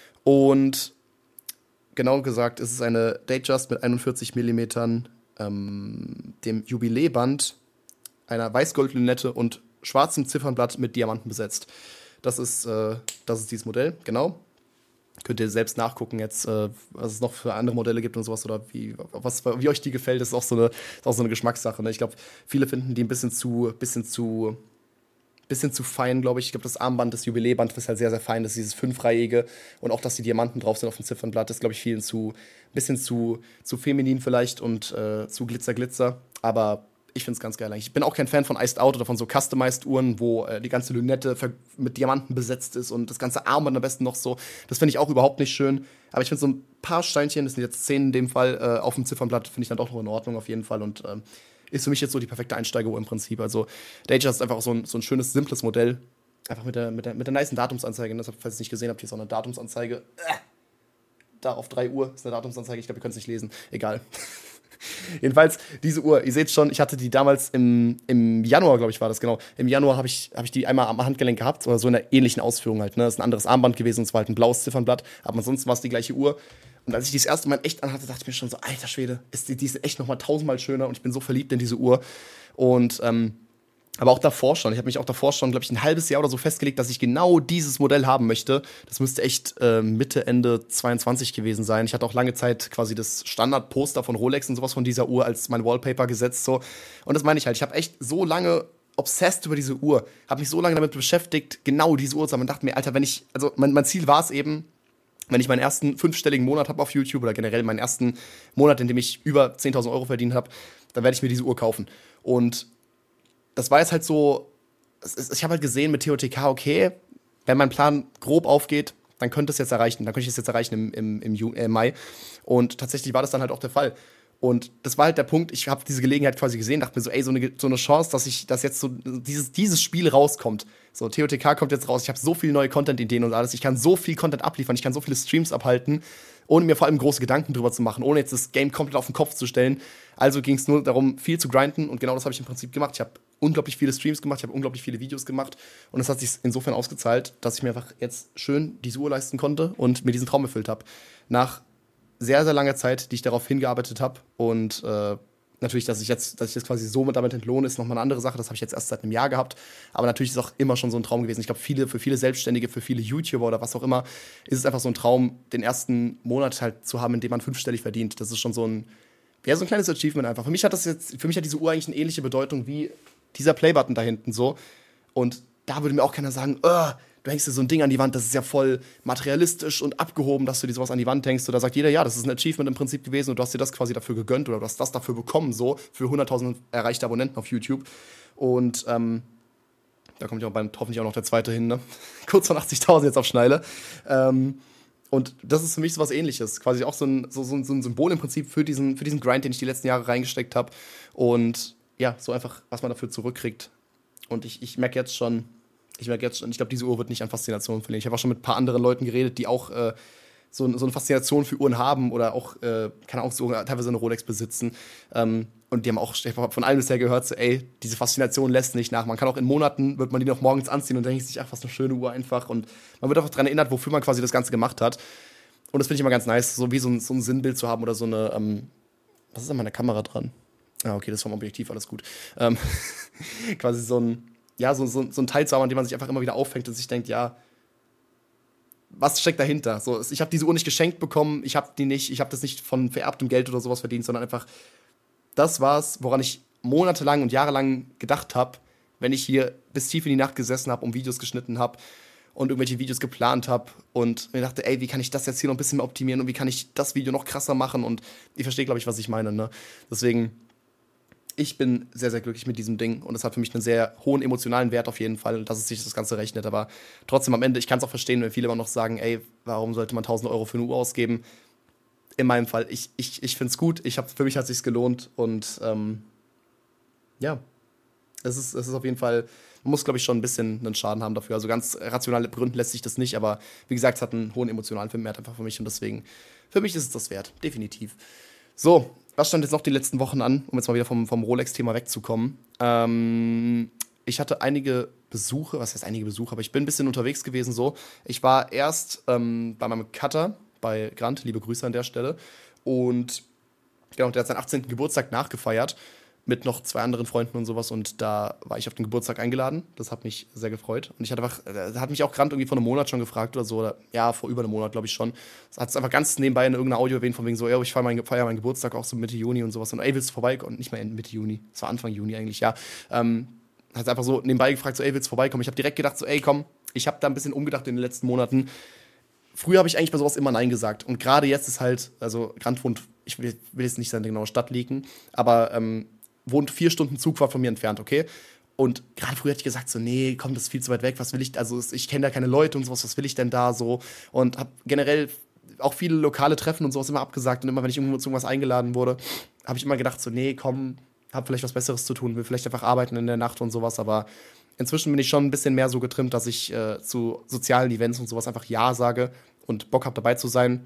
[SPEAKER 1] Und genau gesagt ist es eine Datejust mit einundvierzig Millimeter, ähm, dem Jubiläeband, einer Weiß-Gold-Lünette und schwarzem Ziffernblatt mit Diamanten besetzt. Das ist, äh, das ist dieses Modell, genau. Könnt ihr selbst nachgucken jetzt, äh, was es noch für andere Modelle gibt und sowas oder wie, was, wie euch die gefällt, ist auch so eine, ist auch so eine Geschmackssache. Ne? Ich glaube, viele finden die ein bisschen zu, bisschen zu, bisschen zu fein, glaube ich. Ich glaube, das Armband, das Jubiläeband ist halt sehr, sehr fein. Das ist dieses fünfreihige und auch, dass die Diamanten drauf sind auf dem Ziffernblatt, ist, glaube ich, vielen zu, bisschen zu, zu feminin vielleicht und äh, zu Glitzer, Glitzer. Aber ich finde es ganz geil eigentlich. Ich bin auch kein Fan von Iced Out oder von so Customized-Uhren, wo äh, die ganze Lünette mit Diamanten besetzt ist und das ganze Armband am besten noch so. Das finde ich auch überhaupt nicht schön. Aber ich finde so ein paar Steinchen, das sind jetzt zehn in dem Fall, äh, auf dem Ziffernblatt, finde ich dann doch noch in Ordnung auf jeden Fall. Und ähm, ist für mich jetzt so die perfekte Einsteigeruhr im Prinzip. Also Datejust ist einfach auch so ein, so ein schönes, simples Modell. Einfach mit der, mit der, mit der nicen Datumsanzeige. Das, falls ihr es nicht gesehen habt, hier ist auch eine Datumsanzeige. Äh, da auf drei Uhr ist eine Datumsanzeige. Ich glaube, ihr könnt es nicht lesen. Egal. Jedenfalls, diese Uhr, ihr seht schon, ich hatte die damals im, im Januar, glaube ich, war das genau. Im Januar habe ich, hab ich die einmal am Handgelenk gehabt, oder so in einer ähnlichen Ausführung halt. Ne? Das ist ein anderes Armband gewesen, und zwar halt ein blaues Ziffernblatt, aber ansonsten war es die gleiche Uhr. Und als ich die das erste Mal echt anhatte, dachte ich mir schon so, alter Schwede, ist die, die ist echt nochmal tausendmal schöner und ich bin so verliebt in diese Uhr. Und, ähm, aber auch davor schon, ich habe mich auch davor schon, glaube ich, ein halbes Jahr oder so festgelegt, dass ich genau dieses Modell haben möchte. Das müsste echt äh, Mitte, Ende zweiundzwanzig gewesen sein. Ich hatte auch lange Zeit quasi das Standardposter von Rolex und sowas von dieser Uhr als mein Wallpaper gesetzt. So. Und das meine ich halt, ich habe echt so lange obsessed über diese Uhr, habe mich so lange damit beschäftigt, genau diese Uhr zu haben und dachte mir, Alter, wenn ich, also mein, mein Ziel war es eben, wenn ich meinen ersten fünfstelligen Monat habe auf YouTube oder generell meinen ersten Monat, in dem ich über zehntausend Euro verdient habe, dann werde ich mir diese Uhr kaufen. Und das war jetzt halt so, ich habe halt gesehen mit T O T K, okay, wenn mein Plan grob aufgeht, dann könnte es jetzt erreichen, dann könnte ich es jetzt erreichen im, im, im, Ju- äh, Mai. Und tatsächlich war das dann halt auch der Fall. Und das war halt der Punkt, ich habe diese Gelegenheit quasi gesehen, dachte mir so, ey, so eine, so eine Chance, dass ich, dass jetzt so dieses, dieses Spiel rauskommt. So, T O T K kommt jetzt raus, ich habe so viele neue Content-Ideen und alles, ich kann so viel Content abliefern, ich kann so viele Streams abhalten, ohne mir vor allem große Gedanken drüber zu machen, ohne jetzt das Game komplett auf den Kopf zu stellen. Also ging es nur darum, viel zu grinden und genau das habe ich im Prinzip gemacht. Ich habe unglaublich viele Streams gemacht, ich habe unglaublich viele Videos gemacht und es hat sich insofern ausgezahlt, dass ich mir einfach jetzt schön diese Uhr leisten konnte und mir diesen Traum erfüllt habe. Nach sehr, sehr langer Zeit, die ich darauf hingearbeitet habe und äh, natürlich, dass ich jetzt, dass ich jetzt quasi so mit damit entlohne, ist nochmal eine andere Sache. Das habe ich jetzt erst seit einem Jahr gehabt. Aber natürlich ist es auch immer schon so ein Traum gewesen. Ich glaube, viele, für viele Selbstständige, für viele YouTuber oder was auch immer, ist es einfach so ein Traum, den ersten Monat halt zu haben, in dem man fünfstellig verdient. Das ist schon so ein, ja, so ein kleines Achievement einfach. Für mich hat das jetzt, für mich hat diese Uhr eigentlich eine ähnliche Bedeutung wie dieser Playbutton da hinten so. Und da würde mir auch keiner sagen, oh, du hängst dir so ein Ding an die Wand, das ist ja voll materialistisch und abgehoben, dass du dir sowas an die Wand hängst. So, da sagt jeder, ja, das ist ein Achievement im Prinzip gewesen und du hast dir das quasi dafür gegönnt oder du hast das dafür bekommen, so, für hunderttausend erreichte Abonnenten auf YouTube. Und ähm, da kommt ja auch bald hoffentlich auch noch der zweite hin, ne? Kurz von achtzigtausend jetzt auf Schneile. Ähm, und das ist für mich so was Ähnliches. Quasi auch so ein, so, so ein Symbol im Prinzip für diesen, für diesen Grind, den ich die letzten Jahre reingesteckt habe. Und ja, so einfach, was man dafür zurückkriegt. Und ich, ich merke jetzt schon, Ich merke jetzt schon, ich glaube, diese Uhr wird nicht an Faszination verlieren. Ich habe auch schon mit ein paar anderen Leuten geredet, die auch äh, so, so eine Faszination für Uhren haben oder auch, äh, keine Ahnung, so teilweise eine Rolex besitzen. Ähm, und die haben auch ich hab von allen bisher gehört, so, ey, diese Faszination lässt nicht nach. Man kann auch in Monaten, wird man die noch morgens anziehen und denkt sich, ach, was eine schöne Uhr einfach. Und man wird einfach daran erinnert, wofür man quasi das Ganze gemacht hat. Und das finde ich immer ganz nice, so wie so ein, so ein Sinnbild zu haben oder so eine, ähm, was ist an meiner Kamera dran? Ah, okay, das ist vom Objektiv, alles gut. Ähm, quasi so ein, ja, so, so, so ein Teil zu haben, an dem man sich einfach immer wieder auffängt und sich denkt, ja, was steckt dahinter? So, ich habe diese Uhr nicht geschenkt bekommen, ich habe die nicht, ich habe das nicht von vererbtem Geld oder sowas verdient, sondern einfach, das war's, woran ich monatelang und jahrelang gedacht habe, wenn ich hier bis tief in die Nacht gesessen habe und Videos geschnitten habe und irgendwelche Videos geplant habe und mir dachte, ey, wie kann ich das jetzt hier noch ein bisschen mehr optimieren und wie kann ich das Video noch krasser machen und ich verstehe, glaube ich, was ich meine, ne? Deswegen, ich bin sehr, sehr glücklich mit diesem Ding und es hat für mich einen sehr hohen emotionalen Wert auf jeden Fall, dass es sich das Ganze rechnet, aber trotzdem am Ende, ich kann es auch verstehen, wenn viele immer noch sagen, ey, warum sollte man tausend Euro für eine Uhr ausgeben? In meinem Fall, ich, ich, ich finde es gut, ich hab, für mich hat es sich gelohnt und ähm, ja, es ist, es ist auf jeden Fall, man muss, glaube ich, schon ein bisschen einen Schaden haben dafür. Also ganz rational begründen lässt sich das nicht, aber wie gesagt, es hat einen hohen emotionalen Wert einfach für mich und deswegen, für mich ist es das wert, definitiv. So, was stand jetzt noch die letzten Wochen an, um jetzt mal wieder vom, vom Rolex-Thema wegzukommen? Ähm, ich hatte einige Besuche, was heißt einige Besuche, aber ich bin ein bisschen unterwegs gewesen so. Ich war erst ähm, bei meinem Cutter, bei Grant, liebe Grüße an der Stelle, und genau, der hat seinen achtzehnten Geburtstag nachgefeiert mit noch zwei anderen Freunden und sowas und da war ich auf den Geburtstag eingeladen. Das hat mich sehr gefreut. Und ich hatte einfach, da hat mich auch Grant irgendwie vor einem Monat schon gefragt oder so, oder ja, vor über einem Monat, glaube ich schon. Das hat es einfach ganz nebenbei in irgendeiner Audio erwähnt, von wegen so, ey, ich feiere meinen, feier meinen Geburtstag auch so Mitte Juni und sowas. Und ey, willst du vorbeikommen? Und nicht mehr Mitte Juni, es war Anfang Juni eigentlich, ja. Ähm, hat einfach so nebenbei gefragt, so, ey, willst du vorbeikommen? Ich habe direkt gedacht, so, ey, komm, ich habe da ein bisschen umgedacht in den letzten Monaten. Früher habe ich eigentlich bei sowas immer Nein gesagt. Und gerade jetzt ist halt, also Grant wohnt, ich will, will jetzt nicht seine genaue Stadt leaken, aber ähm, wohnt vier Stunden Zugfahrt von mir entfernt, okay? Und gerade früher hätte ich gesagt, so, nee, komm, das ist viel zu weit weg, was will ich, also ich kenne da keine Leute und sowas, was will ich denn da so? Und habe generell auch viele lokale Treffen und sowas immer abgesagt und immer, wenn ich irgendwo zu irgendwas eingeladen wurde, habe ich immer gedacht, so, nee, komm, hab vielleicht was Besseres zu tun, will vielleicht einfach arbeiten in der Nacht und sowas, aber inzwischen bin ich schon ein bisschen mehr so getrimmt, dass ich äh, zu sozialen Events und sowas einfach Ja sage und Bock habe, dabei zu sein.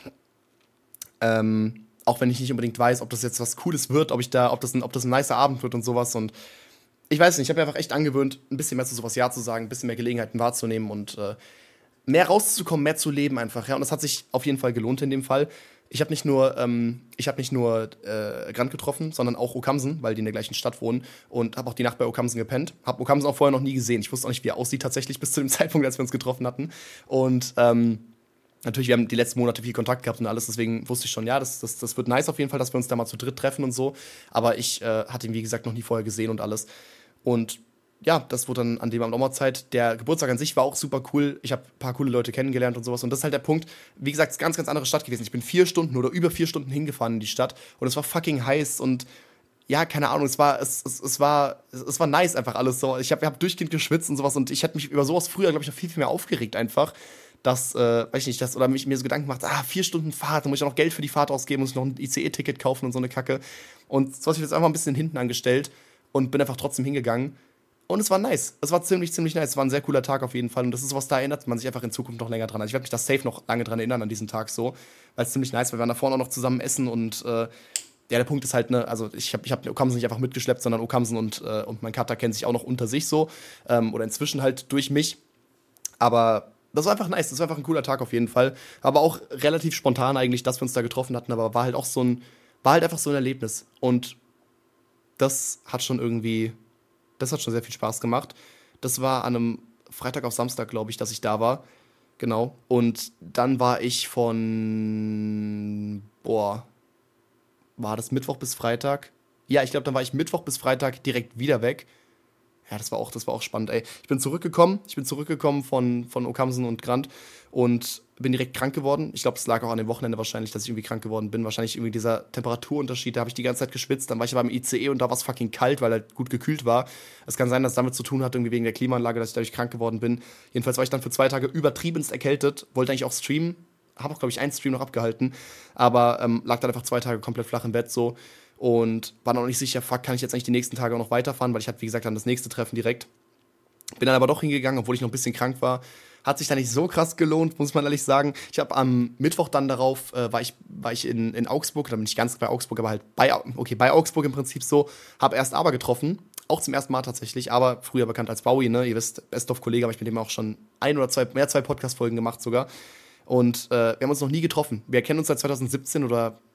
[SPEAKER 1] Ähm, auch wenn ich nicht unbedingt weiß, ob das jetzt was Cooles wird, ob ich da, ob das ein, ob das ein nicer Abend wird und sowas. Und ich weiß nicht, ich habe mir einfach echt angewöhnt, ein bisschen mehr zu sowas Ja zu sagen, ein bisschen mehr Gelegenheiten wahrzunehmen und äh, mehr rauszukommen, mehr zu leben einfach. Ja, und das hat sich auf jeden Fall gelohnt in dem Fall. Ich habe nicht nur, ähm, ich habe nicht nur äh, Grant getroffen, sondern auch Okamsen, weil die in der gleichen Stadt wohnen und habe auch die Nacht bei Okamsen gepennt. Habe Okamsen auch vorher noch nie gesehen. Ich wusste auch nicht, wie er aussieht tatsächlich bis zu dem Zeitpunkt, als wir uns getroffen hatten. Und ähm, natürlich, wir haben die letzten Monate viel Kontakt gehabt und alles, deswegen wusste ich schon, ja, das, das, das wird nice auf jeden Fall, dass wir uns da mal zu dritt treffen und so. Aber ich äh, hatte ihn, wie gesagt, noch nie vorher gesehen und alles. Und ja, das wurde dann an dem Abend auch mal Zeit. Der Geburtstag an sich war auch super cool. Ich habe ein paar coole Leute kennengelernt und sowas. Und das ist halt der Punkt. Wie gesagt, es ist eine ganz, ganz andere Stadt gewesen. Ich bin vier Stunden oder über vier Stunden hingefahren in die Stadt. Und es war fucking heiß und ja, keine Ahnung, es war, es, es, es war, es, es war nice einfach alles so. Ich habe hab durchgehend geschwitzt und sowas und ich hätte mich über sowas früher, glaube ich, noch viel, viel mehr aufgeregt einfach. Dass, äh, weiß ich nicht, das, oder mich, mir so Gedanken gemacht, ah, vier Stunden Fahrt, dann muss ich auch noch Geld für die Fahrt ausgeben, muss ich noch ein I C E-Ticket kaufen und so eine Kacke. Und so habe ich jetzt einfach ein bisschen hinten angestellt und bin einfach trotzdem hingegangen. Und es war nice. Es war ziemlich, ziemlich nice. Es war ein sehr cooler Tag auf jeden Fall. Und das ist sowas, da erinnert man sich einfach in Zukunft noch länger dran. Also ich werde mich da safe noch lange dran erinnern an diesen Tag so. Weil es ziemlich nice war. Wir waren da vorne auch noch zusammen essen und äh, ja, der Punkt ist halt, ne, also ich habe ich hab Okamsen nicht einfach mitgeschleppt, sondern Okamsen und, äh, und mein Cutter kennen sich auch noch unter sich so. Ähm, oder inzwischen halt durch mich. Aber das war einfach nice. Das war einfach ein cooler Tag auf jeden Fall. Aber auch relativ spontan eigentlich, dass wir uns da getroffen hatten. Aber war halt auch so ein, war halt einfach so ein Erlebnis. Und das hat schon irgendwie, das hat schon sehr viel Spaß gemacht. Das war an einem Freitag auf Samstag, glaube ich, dass ich da war. Genau. Und dann war ich von, boah, war das Mittwoch bis Freitag? Ja, ich glaube, dann war ich Mittwoch bis Freitag direkt wieder weg. Ja, das war auch, das war auch spannend, ey. Ich bin zurückgekommen, ich bin zurückgekommen von, von Okamsen und Grant und bin direkt krank geworden. Ich glaube, es lag auch an dem Wochenende wahrscheinlich, dass ich irgendwie krank geworden bin. Wahrscheinlich irgendwie dieser Temperaturunterschied, da habe ich die ganze Zeit geschwitzt. Dann war ich aber im I C E und da war es fucking kalt, weil er gut gekühlt war. Es kann sein, dass es damit zu tun hat, irgendwie wegen der Klimaanlage, dass ich dadurch krank geworden bin. Jedenfalls war ich dann für zwei Tage übertriebenst erkältet, wollte eigentlich auch streamen, habe auch, glaube ich, einen Stream noch abgehalten, aber ähm, lag dann einfach zwei Tage komplett flach im Bett so. Und war noch nicht sicher, fuck, kann ich jetzt eigentlich die nächsten Tage auch noch weiterfahren, weil ich hatte, wie gesagt, dann das nächste Treffen direkt. Bin dann aber doch hingegangen, obwohl ich noch ein bisschen krank war. Hat sich dann nicht so krass gelohnt, muss man ehrlich sagen. Ich habe am Mittwoch dann darauf, äh, war ich, war ich in, in Augsburg, da bin ich ganz bei Augsburg, aber halt bei, okay, bei Augsburg im Prinzip so. Habe erst Aber getroffen, auch zum ersten Mal tatsächlich, aber früher bekannt als Bowie, ne? Ihr wisst, Best-of-Kollege, habe ich mit dem auch schon ein oder zwei, mehr zwei Podcast-Folgen gemacht sogar. Und äh, wir haben uns noch nie getroffen. Wir kennen uns seit zwanzig siebzehn oder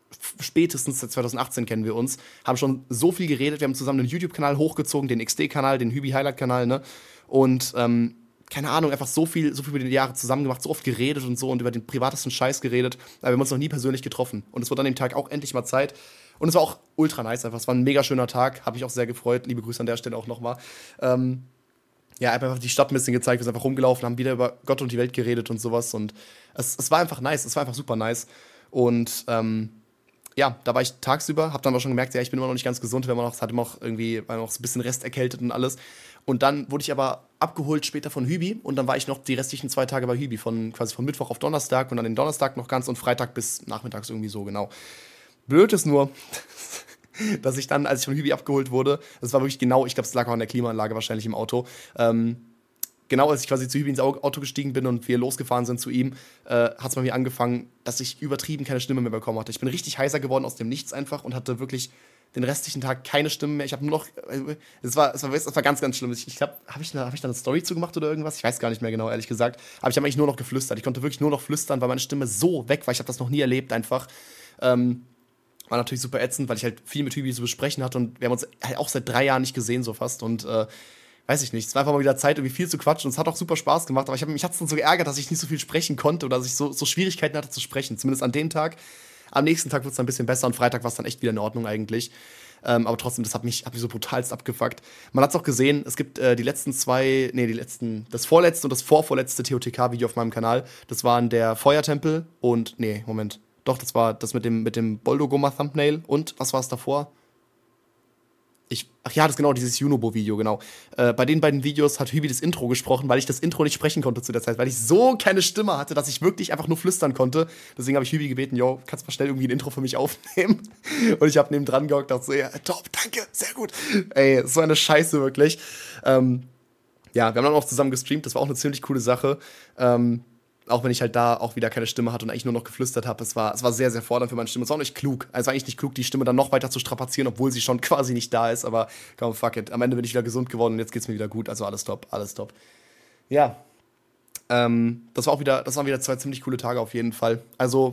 [SPEAKER 1] spätestens seit zwanzig achtzehn kennen wir uns, haben schon so viel geredet, wir haben zusammen einen YouTube-Kanal hochgezogen, den X D-Kanal, den Hübi-Highlight-Kanal, ne? Und, ähm, keine Ahnung, einfach so viel, so viel über die Jahre zusammen gemacht, so oft geredet und so und über den privatesten Scheiß geredet, aber wir haben uns noch nie persönlich getroffen. Und es wurde an dem Tag auch endlich mal Zeit. Und es war auch ultra nice einfach. Es war ein mega schöner Tag, habe mich auch sehr gefreut. Liebe Grüße an der Stelle auch nochmal. Ähm, ja, einfach die Stadt ein bisschen gezeigt, wir sind einfach rumgelaufen, haben wieder über Gott und die Welt geredet und sowas. Und es, es war einfach nice, es war einfach super nice. Und ähm, ja, da war ich tagsüber, hab dann aber schon gemerkt, ja, ich bin immer noch nicht ganz gesund, wenn man noch, hatte immer noch irgendwie, war noch so ein bisschen resterkältet und alles. Und dann wurde ich aber abgeholt später von Hübi und dann war ich noch die restlichen zwei Tage bei Hübi, von quasi von Mittwoch auf Donnerstag und dann den Donnerstag noch ganz und Freitag bis nachmittags irgendwie so, genau. Blöd ist nur, dass ich dann, als ich von Hübi abgeholt wurde, das war wirklich genau, ich glaube, es lag auch an der Klimaanlage wahrscheinlich im Auto, ähm, genau als ich quasi zu Hübi ins Auto gestiegen bin und wir losgefahren sind zu ihm, äh, hat es bei mir angefangen, dass ich übertrieben keine Stimme mehr bekommen hatte. Ich bin richtig heiser geworden aus dem Nichts einfach und hatte wirklich den restlichen Tag keine Stimme mehr. Ich habe nur noch, es war, es war, es war ganz, ganz schlimm. Ich, ich glaube, habe ich, hab ich da eine Story zu gemacht oder irgendwas? Ich weiß gar nicht mehr genau, ehrlich gesagt. Aber ich habe eigentlich nur noch geflüstert. Ich konnte wirklich nur noch flüstern, weil meine Stimme so weg war. Ich habe das noch nie erlebt einfach. Ähm, war natürlich super ätzend, weil ich halt viel mit Hübi zu besprechen hatte und wir haben uns halt auch seit drei Jahren nicht gesehen so fast und äh, weiß ich nicht, es war einfach mal wieder Zeit, irgendwie viel zu quatschen und es hat auch super Spaß gemacht, aber ich hab, mich hat es dann so geärgert, dass ich nicht so viel sprechen konnte oder dass ich so, so Schwierigkeiten hatte zu sprechen, zumindest an dem Tag. Am nächsten Tag wurde es dann ein bisschen besser und Freitag war es dann echt wieder in Ordnung eigentlich. Ähm, aber trotzdem, das hat mich, hat mich so brutalst abgefuckt. Man hat es auch gesehen, es gibt äh, die letzten zwei, nee, die letzten, das vorletzte und das vorvorletzte T O T K-Video auf meinem Kanal. Das waren der Feuertempel und, nee, Moment. Doch, das war das mit dem, mit dem Boldo-Goma-Thumbnail und, was war es davor? Ich, ach ja, das ist genau, dieses Junobo-Video, genau. Äh, bei den beiden Videos hat Hübi das Intro gesprochen, weil ich das Intro nicht sprechen konnte zu der Zeit, weil ich so keine Stimme hatte, dass ich wirklich einfach nur flüstern konnte. Deswegen habe ich Hübi gebeten, yo, kannst du mal schnell irgendwie ein Intro für mich aufnehmen? Und ich habe neben dran gehockt, dachte so, ja, top, danke, sehr gut. Ey, so eine Scheiße, wirklich. Ähm, ja, wir haben dann auch zusammen gestreamt, das war auch eine ziemlich coole Sache. Ähm, Auch wenn ich halt da auch wieder keine Stimme hatte und eigentlich nur noch geflüstert habe. Es war, es war sehr, sehr fordernd für meine Stimme. Es war auch nicht klug. Also es war eigentlich nicht klug, die Stimme dann noch weiter zu strapazieren, obwohl sie schon quasi nicht da ist. Aber komm, fuck it. Am Ende bin ich wieder gesund geworden und jetzt geht's mir wieder gut. Also alles top, alles top. Ja. Ähm, das war auch wieder, das waren wieder zwei ziemlich coole Tage auf jeden Fall. Also,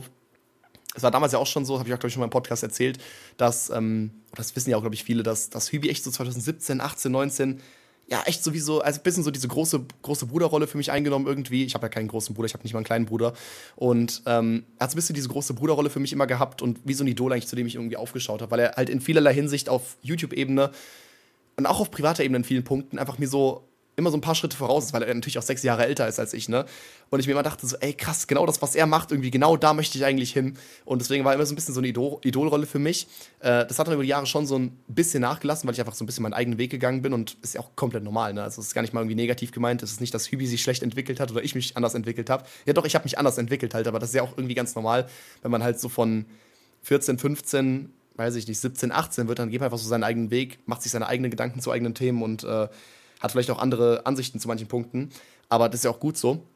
[SPEAKER 1] es war damals ja auch schon so, habe ich auch, glaube ich, schon mal im Podcast erzählt, dass, ähm, das wissen ja auch, glaube ich, viele, dass, dass Hübi echt so zwanzig siebzehn, achtzehn, neunzehn ja, echt sowieso, also ein bisschen so diese große, große Bruderrolle für mich eingenommen irgendwie. Ich habe ja keinen großen Bruder, ich habe nicht mal einen kleinen Bruder. Und ähm, er hat so ein bisschen diese große Bruderrolle für mich immer gehabt und wie so ein Idol eigentlich, zu dem ich irgendwie aufgeschaut habe, weil er halt in vielerlei Hinsicht auf YouTube-Ebene und auch auf privater Ebene in vielen Punkten einfach mir so immer so ein paar Schritte voraus ist, weil er natürlich auch sechs Jahre älter ist als ich, ne? Und ich mir immer dachte so, ey, krass, genau das, was er macht, irgendwie genau da möchte ich eigentlich hin. Und deswegen war immer so ein bisschen so eine Idol- Idolrolle für mich. Äh, das hat dann über die Jahre schon so ein bisschen nachgelassen, weil ich einfach so ein bisschen meinen eigenen Weg gegangen bin und ist ja auch komplett normal, ne? Also es ist gar nicht mal irgendwie negativ gemeint, es ist nicht, dass Hübi sich schlecht entwickelt hat oder ich mich anders entwickelt habe. Ja doch, ich habe mich anders entwickelt halt, aber das ist ja auch irgendwie ganz normal, wenn man halt so von vierzehn, fünfzehn, weiß ich nicht, siebzehn, achtzehn wird, dann geht man einfach so seinen eigenen Weg, macht sich seine eigenen Gedanken zu eigenen Themen und äh, hat vielleicht auch andere Ansichten zu manchen Punkten, aber das ist ja auch gut so.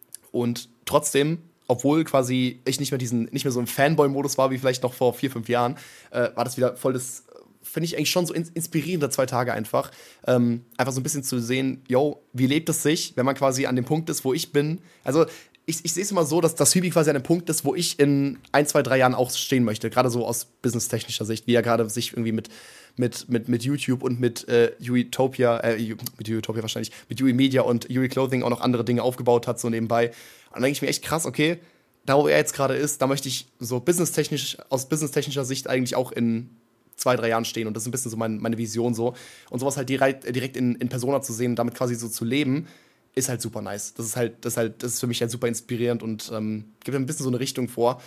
[SPEAKER 1] Und trotzdem, obwohl quasi ich nicht mehr diesen, nicht mehr so im Fanboy-Modus war wie vielleicht noch vor vier, fünf Jahren, äh, war das wieder voll das, finde ich eigentlich schon so ins- inspirierende zwei Tage einfach. Ähm, einfach so ein bisschen zu sehen, yo, wie lebt es sich, wenn man quasi an dem Punkt ist, wo ich bin. Also ich, ich sehe es immer so, dass das Hübi quasi an dem Punkt ist, wo ich in ein, zwei, drei Jahren auch stehen möchte. Gerade so aus businesstechnischer Sicht, wie er gerade sich irgendwie mit, mit, mit, mit YouTube und mit äh, Utopia, äh, mit Utopia wahrscheinlich, mit Yui Media und Yui Clothing auch noch andere Dinge aufgebaut hat, so nebenbei. Und dann denke ich mir echt krass, okay, da wo er jetzt gerade ist, da möchte ich so businesstechnisch, aus businesstechnischer Sicht eigentlich auch in zwei, drei Jahren stehen. Und das ist ein bisschen so mein, meine Vision so. Und sowas halt direkt, direkt in, in Persona zu sehen und damit quasi so zu leben, ist halt super nice. Das ist halt, das ist halt, das ist für mich halt super inspirierend und ähm, gibt mir ein bisschen so eine Richtung vor.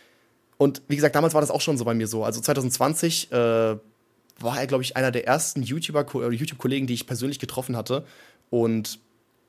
[SPEAKER 1] Und wie gesagt, damals war das auch schon so bei mir so. Also zwanzig zwanzig äh, war er, glaube ich, einer der ersten YouTuber, äh, YouTube-Kollegen, die ich persönlich getroffen hatte. Und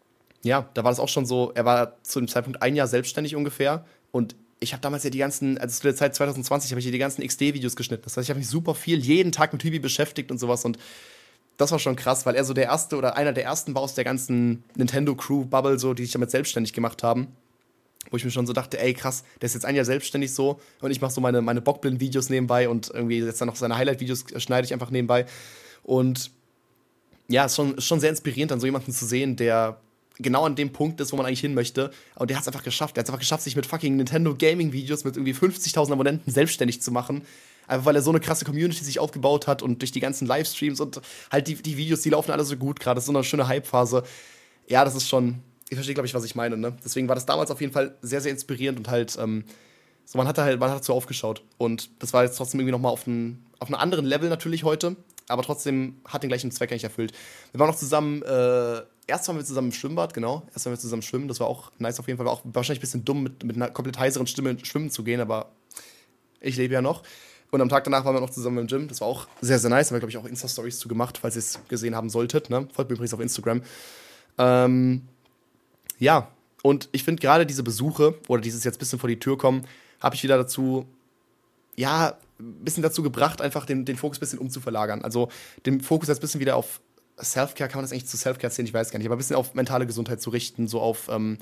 [SPEAKER 1] ja, da war das auch schon so, er war zu dem Zeitpunkt ein Jahr selbstständig ungefähr. Und ich habe damals ja die ganzen, also zu der Zeit zwanzig zwanzig, habe ich hier die ganzen X D-Videos geschnitten. Das heißt, ich habe mich super viel jeden Tag mit Hübi beschäftigt und sowas. Und das war schon krass, weil er so der erste oder einer der ersten war aus der ganzen Nintendo-Crew-Bubble, so, die sich damit selbstständig gemacht haben. Wo ich mir schon so dachte, ey, krass, der ist jetzt ein Jahr selbstständig so und ich mache so meine, meine Bockblind-Videos nebenbei und irgendwie jetzt dann noch seine Highlight-Videos schneide ich einfach nebenbei. Und ja, es ist schon, ist schon sehr inspirierend, dann so jemanden zu sehen, der genau an dem Punkt ist, wo man eigentlich hin möchte. Und der hat es einfach geschafft. Der hat es einfach geschafft, sich mit fucking Nintendo Gaming Videos mit irgendwie fünfzigtausend Abonnenten selbstständig zu machen. Einfach weil er so eine krasse Community sich aufgebaut hat und durch die ganzen Livestreams und halt die, die Videos, die laufen alle so gut gerade. Das ist so eine schöne Hype-Phase. Ja, das ist schon, ich verstehe, glaube ich, was ich meine, ne? Deswegen war das damals auf jeden Fall sehr, sehr inspirierend und halt, ähm, so man hat da halt, man hat dazu aufgeschaut. Und das war jetzt trotzdem irgendwie nochmal auf, ein, auf einem anderen Level natürlich heute, aber trotzdem hat den gleichen Zweck eigentlich erfüllt. Wir waren noch zusammen, äh, erst waren wir zusammen im Schwimmbad, genau. Erst waren wir zusammen schwimmen, das war auch nice auf jeden Fall. War auch wahrscheinlich ein bisschen dumm, mit, mit einer komplett heiseren Stimme schwimmen zu gehen, aber ich lebe ja noch. Und am Tag danach waren wir noch zusammen im Gym. Das war auch sehr, sehr nice. Da haben wir, glaube ich, auch Insta-Stories zu gemacht, falls ihr es gesehen haben solltet. Ne? Folgt mir übrigens auf Instagram. Ähm, ja, und ich finde gerade diese Besuche oder dieses jetzt ein bisschen vor die Tür kommen, habe ich wieder dazu, ja, ein bisschen dazu gebracht, einfach den, den Fokus ein bisschen umzuverlagern. Also den Fokus jetzt ein bisschen wieder auf Self-Care, kann man das eigentlich zu Self-Care zählen? Ich weiß gar nicht, aber ein bisschen auf mentale Gesundheit zu richten, so auf ähm,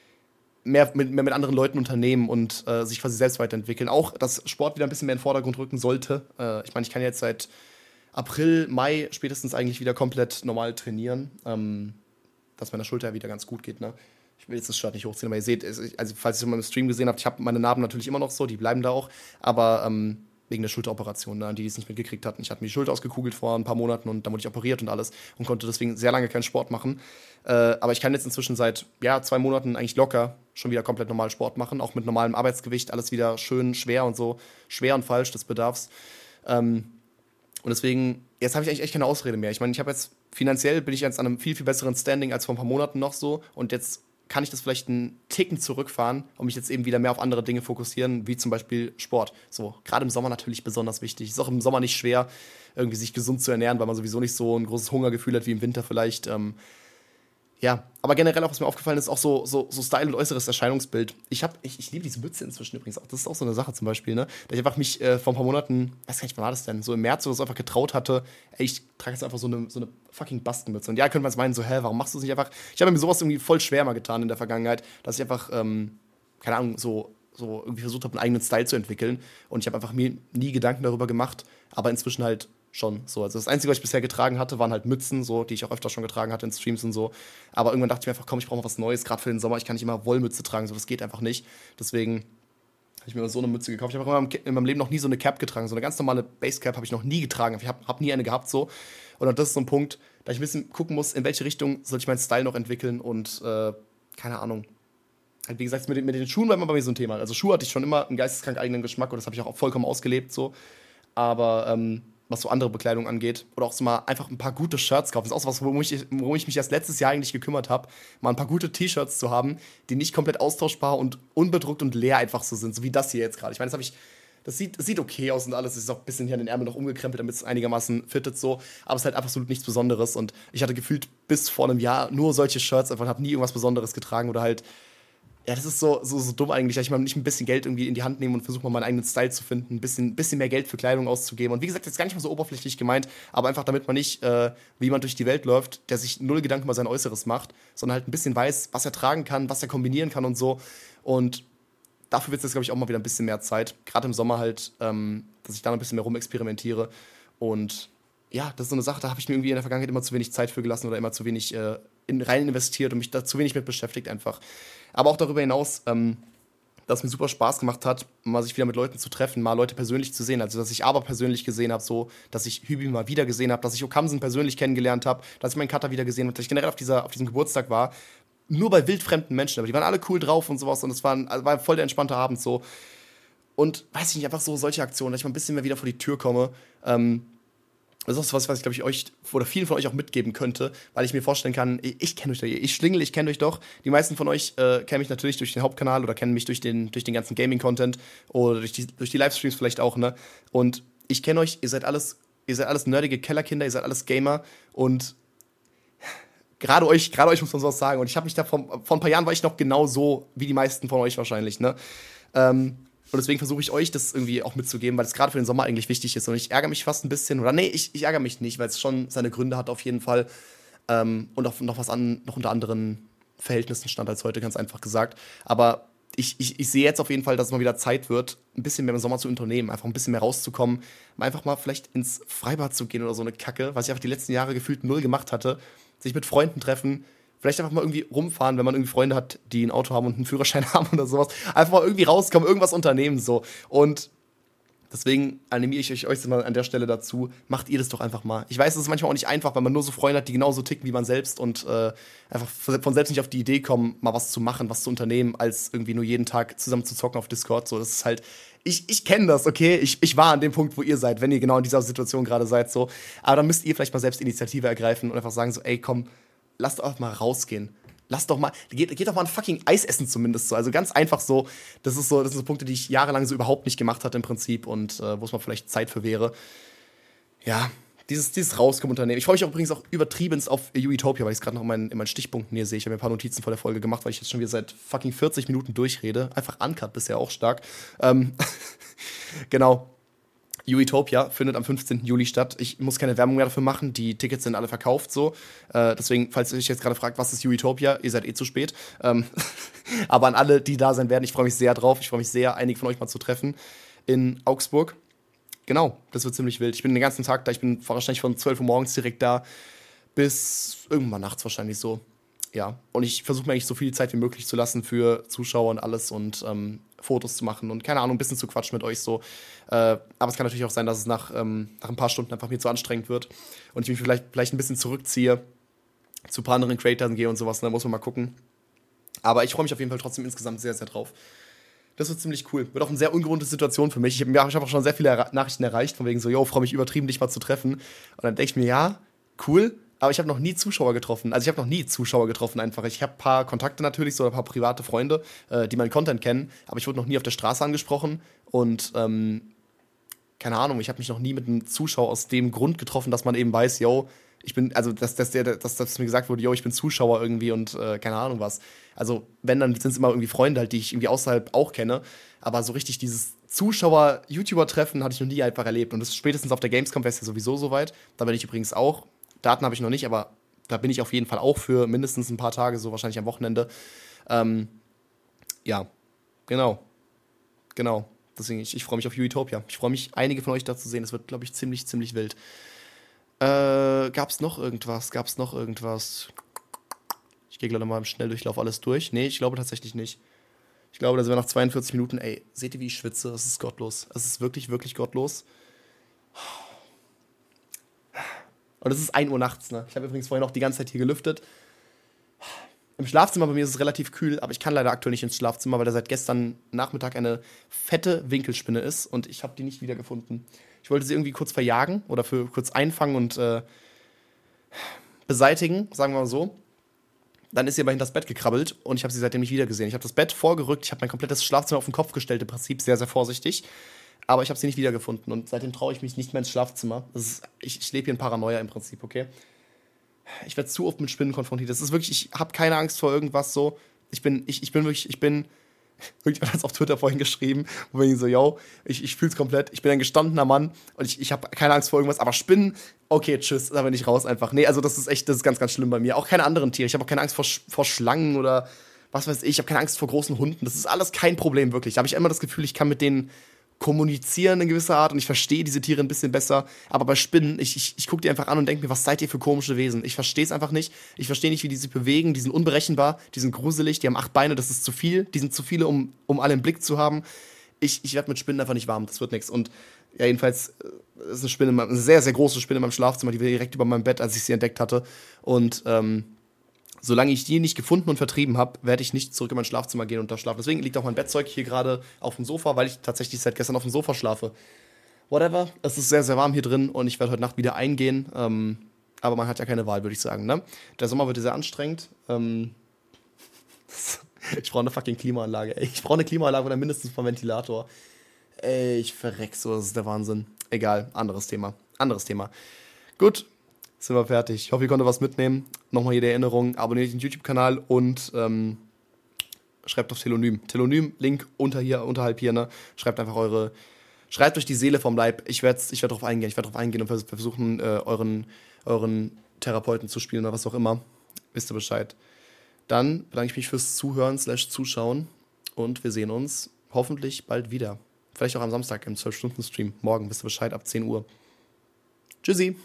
[SPEAKER 1] mehr, mit, mehr mit anderen Leuten unternehmen und äh, sich quasi selbst weiterentwickeln. Auch, dass Sport wieder ein bisschen mehr in den Vordergrund rücken sollte. Äh, ich meine, ich kann jetzt seit April, Mai spätestens eigentlich wieder komplett normal trainieren, ähm, dass meiner Schulter wieder ganz gut geht, ne? Ich will jetzt das Shirt nicht hochziehen, aber ihr seht, also falls ihr es mal im Stream gesehen habt, ich habe meine Narben natürlich immer noch so, die bleiben da auch, aber ähm, wegen der Schulteroperation, ne, die, die es nicht mitgekriegt hatten. Ich hatte mir die Schulter ausgekugelt vor ein paar Monaten und dann wurde ich operiert und alles und konnte deswegen sehr lange keinen Sport machen. Äh, aber ich kann jetzt inzwischen seit ja, zwei Monaten eigentlich locker schon wieder komplett normal Sport machen, auch mit normalem Arbeitsgewicht, alles wieder schön schwer und so, schwer und falsch des Bedarfs. Ähm, und deswegen, jetzt habe ich eigentlich echt keine Ausrede mehr. Ich meine, ich habe jetzt, finanziell bin ich jetzt an einem viel, viel besseren Standing als vor ein paar Monaten noch so und jetzt kann ich das vielleicht einen Ticken zurückfahren und mich jetzt eben wieder mehr auf andere Dinge fokussieren, wie zum Beispiel Sport. So, gerade im Sommer natürlich besonders wichtig. Ist auch im Sommer nicht schwer, irgendwie sich gesund zu ernähren, weil man sowieso nicht so ein großes Hungergefühl hat wie im Winter vielleicht. Ähm, ja, aber generell auch, was mir aufgefallen ist, auch so, so, so Style und äußeres Erscheinungsbild. Ich, hab, ich, ich liebe diese Mütze inzwischen übrigens auch. Das ist auch so eine Sache zum Beispiel, ne? Da ich einfach mich äh, vor ein paar Monaten, weiß gar nicht, wann war das denn, so im März oder so einfach getraut hatte, ey, ich trage jetzt einfach so eine, so eine fucking Bastenmütze. Und ja, könnte man jetzt meinen, so, hä, warum machst du es nicht einfach? Ich habe mir sowas irgendwie voll schwer mal getan in der Vergangenheit, dass ich einfach, ähm, keine Ahnung, so, so irgendwie versucht habe, einen eigenen Style zu entwickeln. Und ich habe einfach mir nie Gedanken darüber gemacht, aber inzwischen halt schon so. Also das Einzige, was ich bisher getragen hatte, waren halt Mützen, so, die ich auch öfter schon getragen hatte in Streams und so. Aber irgendwann dachte ich mir einfach, komm, ich brauche mal was Neues, gerade für den Sommer. Ich kann nicht immer Wollmütze tragen, so, das geht einfach nicht. Deswegen habe ich mir so eine Mütze gekauft. Ich habe auch in meinem Leben noch nie so eine Cap getragen. So eine ganz normale Basecap habe ich noch nie getragen. Ich habe hab nie eine gehabt so. Und das ist so ein Punkt, da ich ein bisschen gucken muss, in welche Richtung soll ich meinen Style noch entwickeln und äh, keine Ahnung. Halt, wie gesagt, mit den, mit den Schuhen war immer bei mir so ein Thema. Also Schuhe hatte ich schon immer einen geisteskrank eigenen Geschmack und das habe ich auch vollkommen ausgelebt so. Aber ähm, was so andere Bekleidung angeht. Oder auch so mal einfach ein paar gute Shirts kaufen. Das ist auch so was, worum ich, worum ich mich erst letztes Jahr eigentlich gekümmert habe. Mal ein paar gute T-Shirts zu haben, die nicht komplett austauschbar und unbedruckt und leer einfach so sind. So wie das hier jetzt gerade. Ich meine, das habe ich. Das sieht, das sieht okay aus und alles. Es ist auch ein bisschen hier an den Ärmel noch umgekrempelt, damit es einigermaßen fittet so. Aber es ist halt absolut nichts Besonderes. Und ich hatte gefühlt bis vor einem Jahr nur solche Shirts, einfach habe nie irgendwas Besonderes getragen oder halt. Ja, das ist so, so, so dumm eigentlich, dass ich mal nicht ein bisschen Geld irgendwie in die Hand nehme und versuche mal meinen eigenen Style zu finden, ein bisschen, bisschen mehr Geld für Kleidung auszugeben. Und wie gesagt, das ist gar nicht mal so oberflächlich gemeint, aber einfach damit man nicht, äh, wie jemand durch die Welt läuft, der sich null Gedanken über sein Äußeres macht, sondern halt ein bisschen weiß, was er tragen kann, was er kombinieren kann und so. Und dafür wird es jetzt, glaube ich, auch mal wieder ein bisschen mehr Zeit. Gerade im Sommer halt, ähm, dass ich da noch ein bisschen mehr rumexperimentiere. Und ja, das ist so eine Sache, da habe ich mir irgendwie in der Vergangenheit immer zu wenig Zeit für gelassen oder immer zu wenig äh, in, rein investiert und mich da zu wenig mit beschäftigt einfach. Aber auch darüber hinaus, ähm, dass es mir super Spaß gemacht hat, mal sich wieder mit Leuten zu treffen, mal Leute persönlich zu sehen. Also, dass ich Aber persönlich gesehen habe, so, dass ich Hübi mal wieder gesehen habe, dass ich Okamsen persönlich kennengelernt habe, dass ich meinen Cutter wieder gesehen habe, dass ich generell auf, dieser, auf diesem Geburtstag war. Nur bei wildfremden Menschen, aber die waren alle cool drauf und sowas und es war, ein, also war voll der entspannte Abend so. Und weiß ich nicht, einfach so solche Aktionen, dass ich mal ein bisschen mehr wieder vor die Tür komme. Ähm, Das ist auch was, was ich, glaube ich, euch oder vielen von euch auch mitgeben könnte, weil ich mir vorstellen kann, ich, ich kenne euch doch, ich Schlingel, ich kenne euch doch. Die meisten von euch äh, kennen mich natürlich durch den Hauptkanal oder kennen mich durch den, durch den ganzen Gaming-Content oder durch die, durch die Livestreams vielleicht auch, ne? Und ich kenne euch, ihr seid alles, ihr seid alles nerdige Kellerkinder, ihr seid alles Gamer und gerade euch, gerade euch muss man sowas sagen. Und ich habe mich da vor, vor ein paar Jahren war ich noch genau so wie die meisten von euch wahrscheinlich, ne? Ähm, Und deswegen versuche ich euch das irgendwie auch mitzugeben, weil es gerade für den Sommer eigentlich wichtig ist. Und ich ärgere mich fast ein bisschen. Oder nee, ich, ich ärgere mich nicht, weil es schon seine Gründe hat auf jeden Fall. Ähm, und auch noch was an, noch unter anderen Verhältnissen stand als heute, ganz einfach gesagt. Aber ich, ich, ich sehe jetzt auf jeden Fall, dass es mal wieder Zeit wird, ein bisschen mehr im Sommer zu unternehmen, einfach ein bisschen mehr rauszukommen, einfach mal vielleicht ins Freibad zu gehen oder so eine Kacke, was ich einfach die letzten Jahre gefühlt null gemacht hatte. Sich mit Freunden treffen, Vielleicht einfach mal irgendwie rumfahren, wenn man irgendwie Freunde hat, die ein Auto haben und einen Führerschein haben oder sowas. Einfach mal irgendwie rauskommen, irgendwas unternehmen so. Und deswegen animiere ich euch, euch mal an der Stelle dazu, macht ihr das doch einfach mal. Ich weiß, es ist manchmal auch nicht einfach, weil man nur so Freunde hat, die genauso ticken wie man selbst und äh, einfach von selbst nicht auf die Idee kommen, mal was zu machen, was zu unternehmen, als irgendwie nur jeden Tag zusammen zu zocken auf Discord. So, das ist halt, ich, ich kenne das, okay? Ich, ich war an dem Punkt, wo ihr seid, wenn ihr genau in dieser Situation gerade seid. So. Aber dann müsst ihr vielleicht mal selbst Initiative ergreifen und einfach sagen so, ey, komm, lasst doch mal rausgehen. Lasst doch mal, geht, geht doch mal ein fucking Eis essen zumindest so. Also ganz einfach so, das ist so, das sind so Punkte, die ich jahrelang so überhaupt nicht gemacht hatte im Prinzip und äh, wo es mal vielleicht Zeit für wäre. Ja, dieses, dieses Rauskommen-Unternehmen. Ich freue mich auch übrigens auch übertriebenst auf Utopia, weil ich es gerade noch in meinen, in meinen Stichpunkten hier sehe. Ich habe mir ein paar Notizen vor der Folge gemacht, weil ich jetzt schon wieder seit fucking vierzig Minuten durchrede. Einfach uncut bisher auch stark. Ähm, genau. Utopia findet am fünfzehnten Juli statt. Ich muss keine Werbung mehr dafür machen. Die Tickets sind alle verkauft so. Äh, deswegen, falls ihr euch jetzt gerade fragt, was ist Utopia, ihr seid eh zu spät. Ähm, aber an alle, die da sein werden, ich freue mich sehr drauf. Ich freue mich sehr, einige von euch mal zu treffen in Augsburg. Genau, das wird ziemlich wild. Ich bin den ganzen Tag da. Ich bin wahrscheinlich von zwölf Uhr morgens direkt da bis irgendwann nachts wahrscheinlich so. Ja, und ich versuche mir eigentlich so viel Zeit wie möglich zu lassen für Zuschauer und alles und ähm, Fotos zu machen und keine Ahnung, ein bisschen zu quatschen mit euch so. Äh, aber es kann natürlich auch sein, dass es nach, ähm, nach ein paar Stunden einfach mir zu anstrengend wird und ich mich vielleicht, vielleicht ein bisschen zurückziehe, zu ein paar anderen Creatoren gehe und sowas. Da muss man mal gucken. Aber ich freue mich auf jeden Fall trotzdem insgesamt sehr, sehr drauf. Das wird ziemlich cool. Wird auch eine sehr ungewohnte Situation für mich. Ich habe hab auch schon sehr viele Erra- Nachrichten erreicht, von wegen so, yo, freue mich übertrieben, dich mal zu treffen. Und dann denke ich mir, ja, cool, aber ich habe noch nie Zuschauer getroffen. Also ich habe noch nie Zuschauer getroffen einfach. Ich habe ein paar Kontakte natürlich, so ein paar private Freunde, äh, die meinen Content kennen, aber ich wurde noch nie auf der Straße angesprochen und ähm, keine Ahnung, ich habe mich noch nie mit einem Zuschauer aus dem Grund getroffen, dass man eben weiß, yo, ich bin, also dass, dass, der, dass, dass mir gesagt wurde, yo, ich bin Zuschauer irgendwie und äh, keine Ahnung was. Also wenn, dann sind es immer irgendwie Freunde halt, die ich irgendwie außerhalb auch kenne, aber so richtig dieses Zuschauer-YouTuber-Treffen hatte ich noch nie einfach erlebt und das ist spätestens auf der Gamescom wäre es ja sowieso soweit. Da bin ich übrigens auch. Daten habe ich noch nicht, aber da bin ich auf jeden Fall auch für mindestens ein paar Tage, so wahrscheinlich am Wochenende. Ähm, ja, genau, genau. Deswegen, ich, ich freue mich auf Utopia. Ich freue mich, einige von euch da zu sehen. Es wird, glaube ich, ziemlich, ziemlich wild. Äh, gab's noch irgendwas? Gab's noch irgendwas? Ich gehe gleich mal im Schnelldurchlauf alles durch. Nee, ich glaube tatsächlich nicht. Ich glaube, da sind wir nach zweiundvierzig Minuten. Ey, seht ihr, wie ich schwitze? Es ist gottlos. Es ist wirklich, wirklich gottlos. Und es ist ein Uhr nachts, ne? Ich habe übrigens vorhin auch die ganze Zeit hier gelüftet. Im Schlafzimmer bei mir ist es relativ kühl, aber ich kann leider aktuell nicht ins Schlafzimmer, weil da seit gestern Nachmittag eine fette Winkelspinne ist und ich habe die nicht wiedergefunden. Ich wollte sie irgendwie kurz verjagen oder für kurz einfangen und äh, beseitigen, sagen wir mal so. Dann ist sie aber hinter das Bett gekrabbelt und ich habe sie seitdem nicht wiedergesehen. Ich habe das Bett vorgerückt, ich habe mein komplettes Schlafzimmer auf den Kopf gestellt, im Prinzip sehr, sehr vorsichtig. Aber ich habe sie nicht wiedergefunden und seitdem traue ich mich nicht mehr ins Schlafzimmer. Das ist, ich ich lebe hier in Paranoia im Prinzip, okay? Ich werde zu oft mit Spinnen konfrontiert. Das ist wirklich, ich habe keine Angst vor irgendwas so. Ich bin, ich, ich bin wirklich, ich bin, irgendjemand hat es auf Twitter vorhin geschrieben, wo ich so, yo, ich, ich fühl's komplett, ich bin ein gestandener Mann und ich, ich habe keine Angst vor irgendwas, aber Spinnen, okay, tschüss, da bin ich raus einfach. Nee, also das ist echt, das ist ganz, ganz schlimm bei mir. Auch keine anderen Tiere. Ich habe auch keine Angst vor, Sch- vor Schlangen oder was weiß ich. Ich habe keine Angst vor großen Hunden. Das ist alles kein Problem, wirklich. Da habe ich immer das Gefühl, ich kann mit denen kommunizieren in gewisser Art und ich verstehe diese Tiere ein bisschen besser. Aber bei Spinnen, ich, ich, ich gucke die einfach an und denke mir, was seid ihr für komische Wesen? Ich verstehe es einfach nicht. Ich verstehe nicht, wie die sich bewegen. Die sind unberechenbar, die sind gruselig, die haben acht Beine, das ist zu viel. Die sind zu viele, um, um alle im Blick zu haben. Ich, ich werde mit Spinnen einfach nicht warm, das wird nichts. Und ja, jedenfalls äh, ist eine Spinne, in meinem- eine sehr, sehr große Spinne in meinem Schlafzimmer, die war direkt über meinem Bett, als ich sie entdeckt hatte. Und ähm, solange ich die nicht gefunden und vertrieben habe, werde ich nicht zurück in mein Schlafzimmer gehen und da schlafen. Deswegen liegt auch mein Bettzeug hier gerade auf dem Sofa, weil ich tatsächlich seit gestern auf dem Sofa schlafe. Whatever, es ist sehr, sehr warm hier drin und ich werde heute Nacht wieder eingehen. Ähm, aber man hat ja keine Wahl, würde ich sagen. Ne? Der Sommer wird sehr anstrengend. Ähm, ich brauche eine fucking Klimaanlage. Ey. Ich brauche eine Klimaanlage oder mindestens einen Ventilator. Ey, ich verreck so, das ist der Wahnsinn. Egal, anderes Thema. Anderes Thema. Gut, sind wir fertig. Ich hoffe, ihr konntet was mitnehmen. Nochmal hier die Erinnerung, abonniert den YouTube-Kanal und ähm, schreibt auf Telonym. Telonym, Link unter hier, unterhalb hier, ne? Schreibt einfach eure, schreibt euch die Seele vom Leib. Ich werde ich werd drauf eingehen, ich werde drauf eingehen und vers- versuchen, äh, euren, euren Therapeuten zu spielen oder was auch immer. Wisst ihr Bescheid. Dann bedanke ich mich fürs Zuhören slash Zuschauen und wir sehen uns hoffentlich bald wieder. Vielleicht auch am Samstag im zwölf Stunden Stream. Morgen, wisst ihr Bescheid, ab zehn Uhr. Tschüssi.